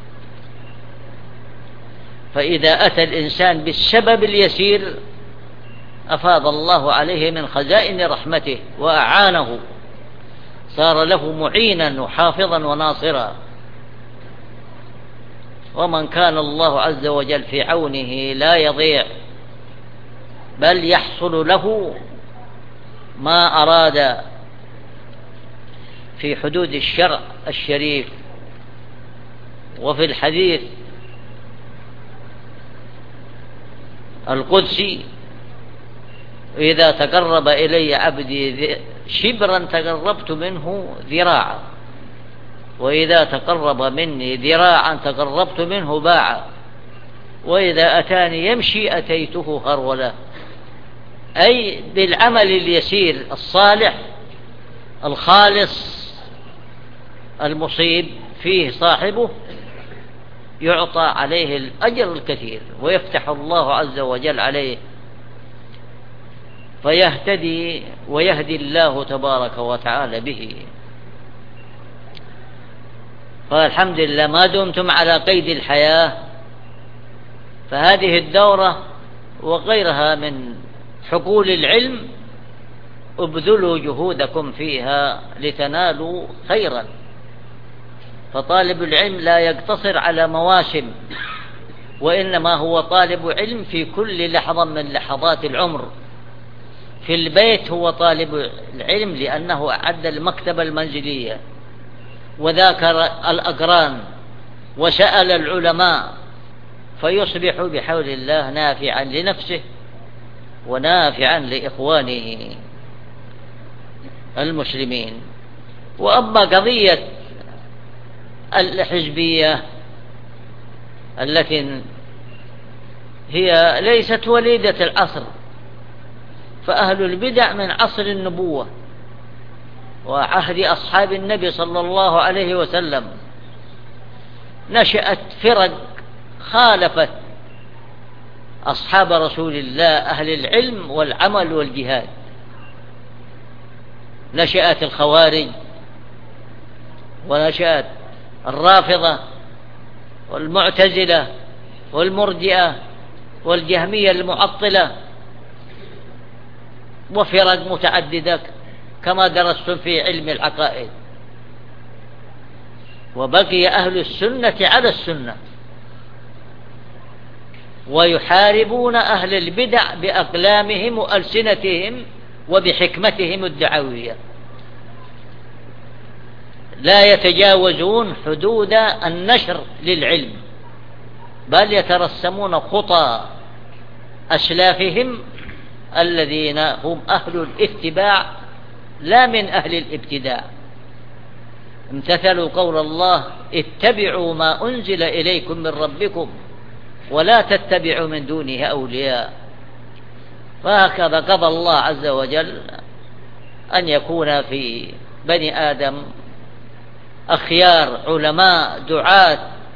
فإذا أتى الإنسان بالسبب اليسير أفاض الله عليه من خزائن رحمته وأعانه، صار له معينا وحافظا وناصرا. ومن كان الله عز وجل في عونه لا يضيع، بل يحصل له ما أراد في حدود الشرع الشريف. وفي الحديث القدسي: إذا تقرب إلي عبدي شبرا تقربت منه ذراعا، وإذا تقرب مني ذراعا تقربت منه باعا، وإذا أتاني يمشي أتيته هرولا. أي بالعمل اليسير الصالح الخالص المصيب فيه صاحبه يعطى عليه الأجر الكثير، ويفتح الله عز وجل عليه، فيهتدي ويهدي الله تبارك وتعالى به. فالحمد لله ما دمتم على قيد الحياة، فهذه الدورة وغيرها من حقول العلم ابذلوا جهودكم فيها لتنالوا خيرا. فطالب العلم لا يقتصر على مواسم، وإنما هو طالب علم في كل لحظة من لحظات العمر. في البيت هو طالب العلم لأنه أعد المكتبة المنزلية وذاكر الأقران وسأل العلماء، فيصبح بحول الله نافعا لنفسه ونافعا لإخوانه المسلمين. وأما قضية الحزبية التي هي ليست وليدة العصر، فأهل البدع من عصر النبوة وعهد أصحاب النبي صلى الله عليه وسلم نشأت فرق خالفت أصحاب رسول الله أهل العلم والعمل والجهاد. نشأت الخوارج، ونشأت الرافضة والمعتزلة والمرجئة والجهمية المعطلة، وفرق متعددة كما درستم في علم العقائد. وبقي أهل السنة على السنة، ويحاربون أهل البدع بأقلامهم وألسنتهم وبحكمتهم الدعوية، لا يتجاوزون حدود النشر للعلم، بل يترسمون خطى أسلافهم الذين هم أهل الاتباع لا من أهل الابتداع. امتثلوا قول الله: اتبعوا ما أنزل إليكم من ربكم ولا تتبعوا من دونه أولياء. فهكذا قضى الله عز وجل أن يكون في بني آدم أخيار علماء دعاة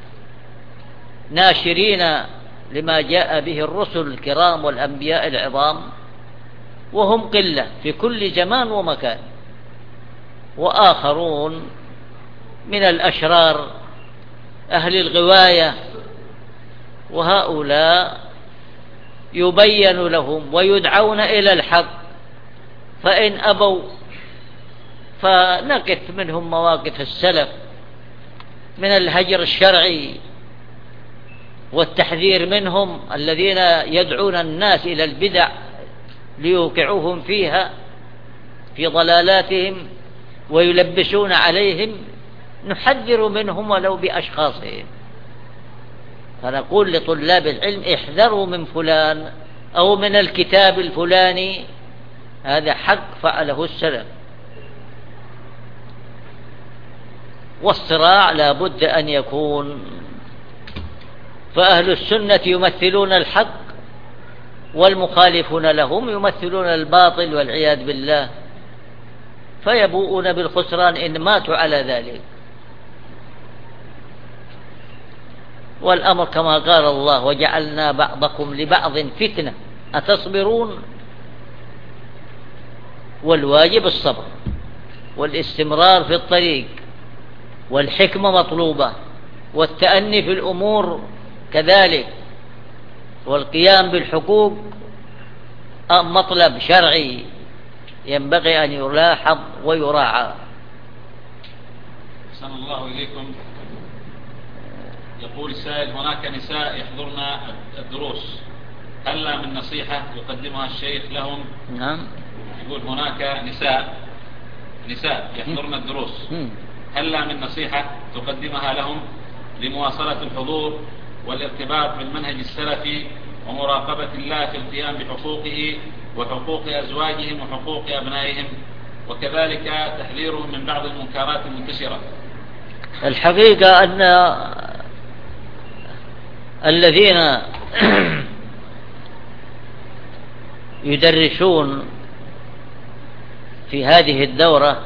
ناشرين لما جاء به الرسل الكرام والأنبياء العظام، وهم قلة في كل زمان ومكان، وآخرون من الأشرار أهل الغواية، وهؤلاء يبين لهم ويدعون إلى الحق، فإن أبوا فنقف منهم مواقف السلف من الهجر الشرعي والتحذير منهم الذين يدعون الناس إلى البدع ليوقعوهم فيها في ضلالاتهم ويلبسون عليهم، نحذر منهم ولو بأشخاصهم. فنقول لطلاب العلم: احذروا من فلان أو من الكتاب الفلاني هذا حق فعله السلف. والصراع لا بد أن يكون، فأهل السنة يمثلون الحق والمخالفون لهم يمثلون الباطل والعياذ بالله، فيبوؤون بالخسران إن ماتوا على ذلك. والأمر كما قال الله: وجعلنا بعضكم لبعض فتنة أتصبرون. والواجب الصبر والاستمرار في الطريق، والحكمة مطلوبة، والتأني في الأمور كذلك، والقيام بالحقوق مطلب شرعي ينبغي أن يلاحظ ويراعى. أحسن الله إليكم. يقول السائل: هناك نساء يحضرن الدروس، هل من نصيحة يقدمها الشيخ لهم؟ نعم. يقول هناك نساء يحضرن الدروس، هل من نصيحة تقدمها لهم لمواصلة الحضور والارتباط بالمنهج السلفي ومراقبة الله في القيام بحقوقه وحقوق أزواجهم وحقوق أبنائهم، وكذلك تحذيرهم من بعض المنكرات المنتشرة؟ الحقيقة أن الذين يدرسون في هذه الدورة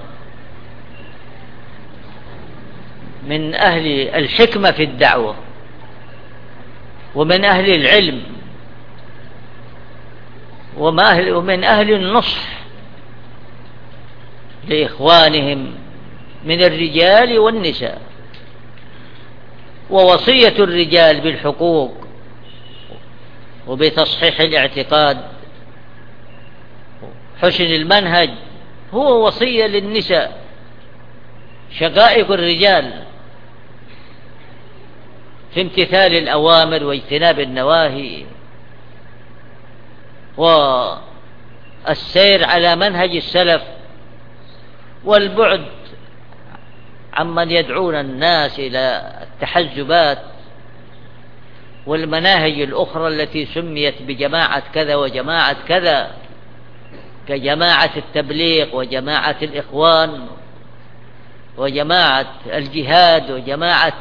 من أهل الحكمة في الدعوة، ومن أهل العلم، ومن أهل النصح لإخوانهم من الرجال والنساء، ووصية الرجال بالحقوق وبتصحيح الاعتقاد حسن المنهج هو وصية للنساء شقائق الرجال في امتثال الأوامر واجتناب النواهي والسير على منهج السلف، والبعد عمن يدعون الناس إلى التحزبات والمناهج الأخرى التي سميت بجماعة كذا وجماعة كذا، كجماعة التبليغ وجماعة الإخوان وجماعة الجهاد وجماعة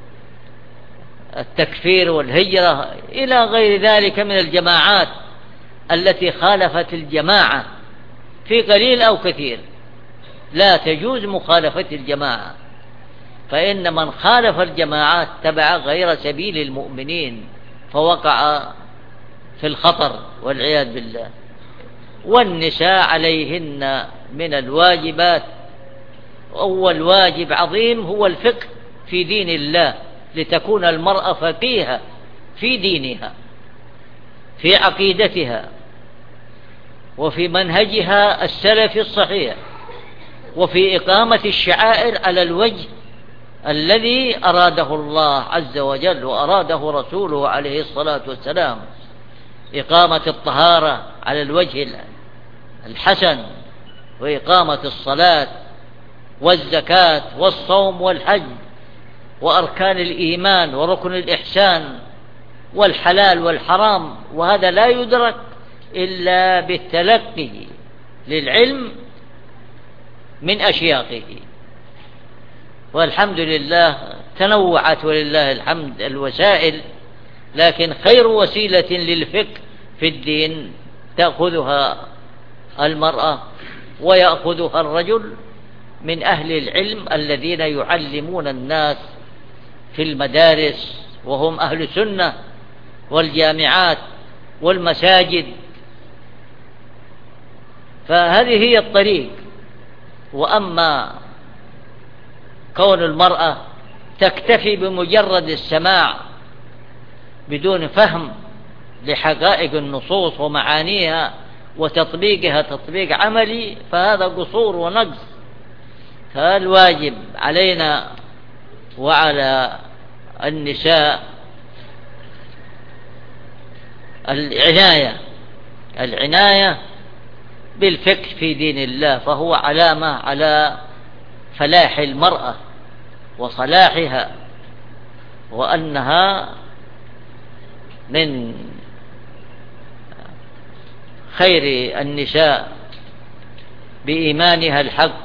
التكفير والهجرة إلى غير ذلك من الجماعات التي خالفت الجماعة في قليل أو كثير. لا تجوز مخالفة الجماعة، فإن من خالف الجماعات تبع غير سبيل المؤمنين فوقع في الخطر والعياذ بالله. والنساء عليهن من الواجبات، أول واجب عظيم هو الفقه في دين الله، لتكون المرأة فقيهة في دينها، في عقيدتها، وفي منهجها السلفي الصحيح، وفي إقامة الشعائر على الوجه الذي أراده الله عز وجل وأراده رسوله عليه الصلاة والسلام، إقامة الطهارة على الوجه الحسن، وإقامة الصلاة والزكاة والصوم والحج وأركان الإيمان وركن الإحسان والحلال والحرام. وهذا لا يدرك إلا بالتلقي للعلم من أشياخه. والحمد لله تنوعت ولله الحمد الوسائل، لكن خير وسيلة للفقه في الدين تأخذها المرأة ويأخذها الرجل من أهل العلم الذين يعلمون الناس في المدارس، وهم أهل سنة، والجامعات والمساجد. فهذه هي الطريق. وأما كون المرأة تكتفي بمجرد السماع بدون فهم لحقائق النصوص ومعانيها وتطبيقها تطبيق عملي، فهذا قصور ونقص. فالواجب علينا وعلى النساء العناية بالفقه في دين الله، فهو علامة على فلاح المرأة وصلاحها، وأنها من خير النساء بإيمانها الحق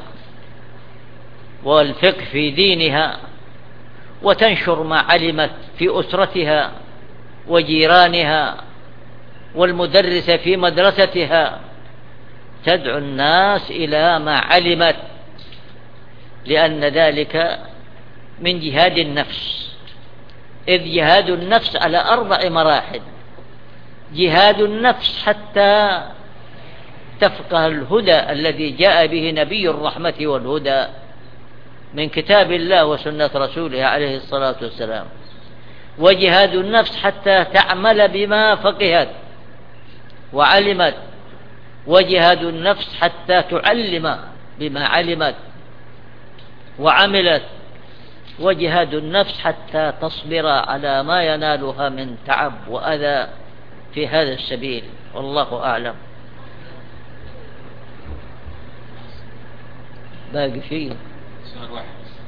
والفقه في دينها، وتنشر ما علمت في أسرتها وجيرانها والمدرسة في مدرستها، تدعو الناس إلى ما علمت، لأن ذلك من جهاد النفس. إذ جهاد النفس على 4 مراحل: جهاد النفس حتى تفقه الهدى الذي جاء به نبي الرحمة والهدى من كتاب الله وسنة رسوله عليه الصلاة والسلام، وجهاد النفس حتى تعمل بما فقهت وعلمت، وجهاد النفس حتى تعلم بما علمت وعملت، وجهاد النفس حتى تصبر على ما ينالها من تعب وأذى في هذا السبيل. والله أعلم. باقي شيء. سؤال واحد.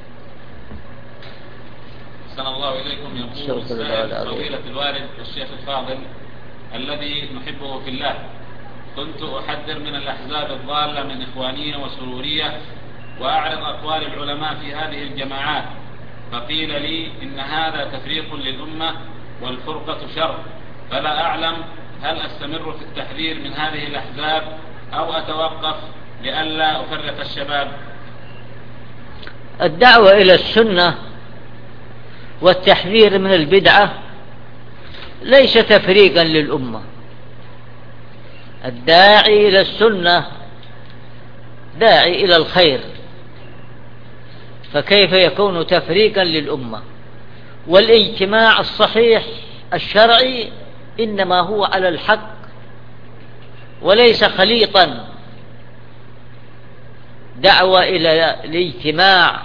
أحسن الله إليكم. يقول السائل: فضيلة الوالد والشيخ الفاضل الذي نحبه في الله، كنت أحذر من الأحزاب الضالة من إخوانية وسرورية، وأعرض أقوال العلماء في هذه الجماعات، فقيل لي إن هذا تفريق للأمة والفرقة شر، فلا أعلم هل أستمر في التحذير من هذه الأحزاب أو أتوقف لئلا أفرق الشباب. الدعوة إلى السنة والتحذير من البدعة ليس تفريقا للأمة. الداعي إلى السنة داعي إلى الخير، فكيف يكون تفريقا للأمة؟ والاجتماع الصحيح الشرعي إنما هو على الحق وليس خليطا. دعوة إلى الاجتماع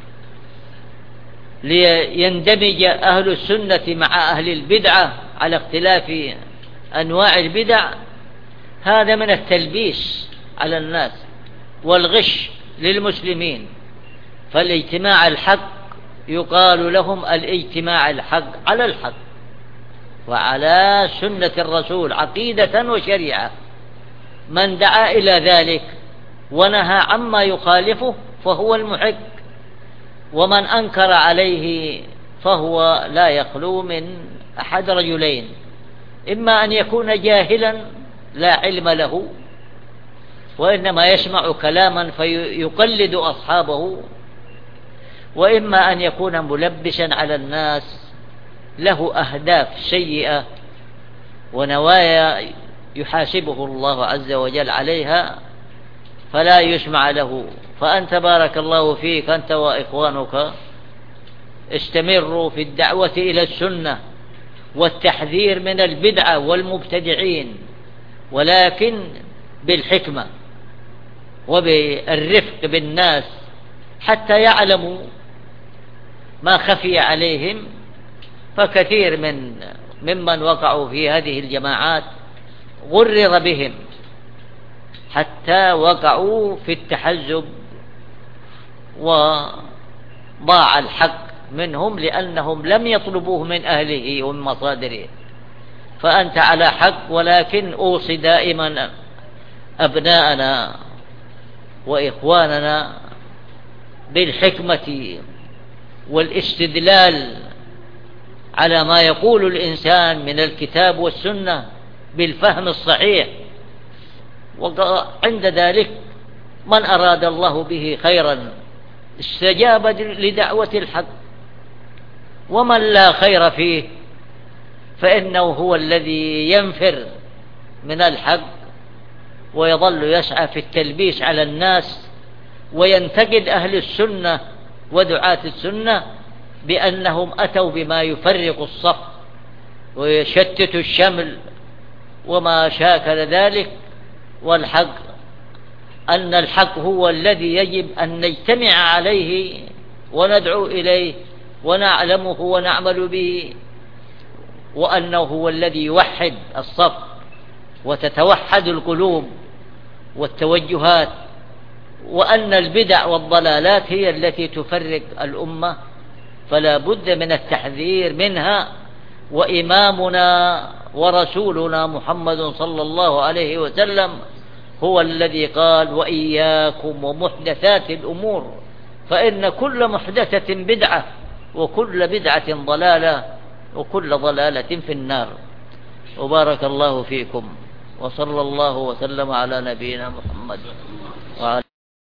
ليندمج أهل السنة مع أهل البدعة على اختلاف أنواع البدع، هذا من التلبيس على الناس والغش للمسلمين. فالاجتماع الحق يقال لهم الاجتماع الحق على الحق وعلى سنة الرسول عقيدة وشريعة. من دعا إلى ذلك ونهى عما يخالفه فهو المحق، ومن أنكر عليه فهو لا يخلو من أحد رجلين: إما أن يكون جاهلا لا علم له وإنما يسمع كلاما فيقلد أصحابه، وإما أن يكون ملبسا على الناس له أهداف سيئة ونوايا يحاسبه الله عز وجل عليها فلا يسمع له. فأنت بارك الله فيك أنت وإخوانك استمروا في الدعوة إلى السنة والتحذير من البدعة والمبتدعين، ولكن بالحكمة وبالرفق بالناس حتى يعلموا ما خفي عليهم. فكثير ممن وقعوا في هذه الجماعات غرر بهم حتى وقعوا في التحزب وضاع الحق منهم لأنهم لم يطلبوه من أهله ومن مصادره. فأنت على حق، ولكن أوصي دائما أبناءنا وإخواننا بالحكمة والاستدلال على ما يقول الإنسان من الكتاب والسنة بالفهم الصحيح، وعند ذلك من أراد الله به خيرا استجاب لدعوة الحق، ومن لا خير فيه فإنه هو الذي ينفر من الحق ويظل يسعى في التلبيس على الناس وينتقد أهل السنة ودعاة السنة بأنهم أتوا بما يفرق الصف ويشتت الشمل وما شاكل ذلك. والحق أن الحق هو الذي يجب أن نجتمع عليه وندعو إليه ونعلمه ونعمل به، وأنه هو الذي يوحد الصف وتتوحد القلوب والتوجهات، وأن البدع والضلالات هي التي تفرق الأمة، فلا بد من التحذير منها. وإمامنا ورسولنا محمد صلى الله عليه وسلم هو الذي قال: وإياكم ومحدثات الأمور فإن كل محدثة بدعة وكل بدعة ضلالة وكل ضلالة في النار. وبارك الله فيكم، وصلى الله وسلم على نبينا محمد وعلى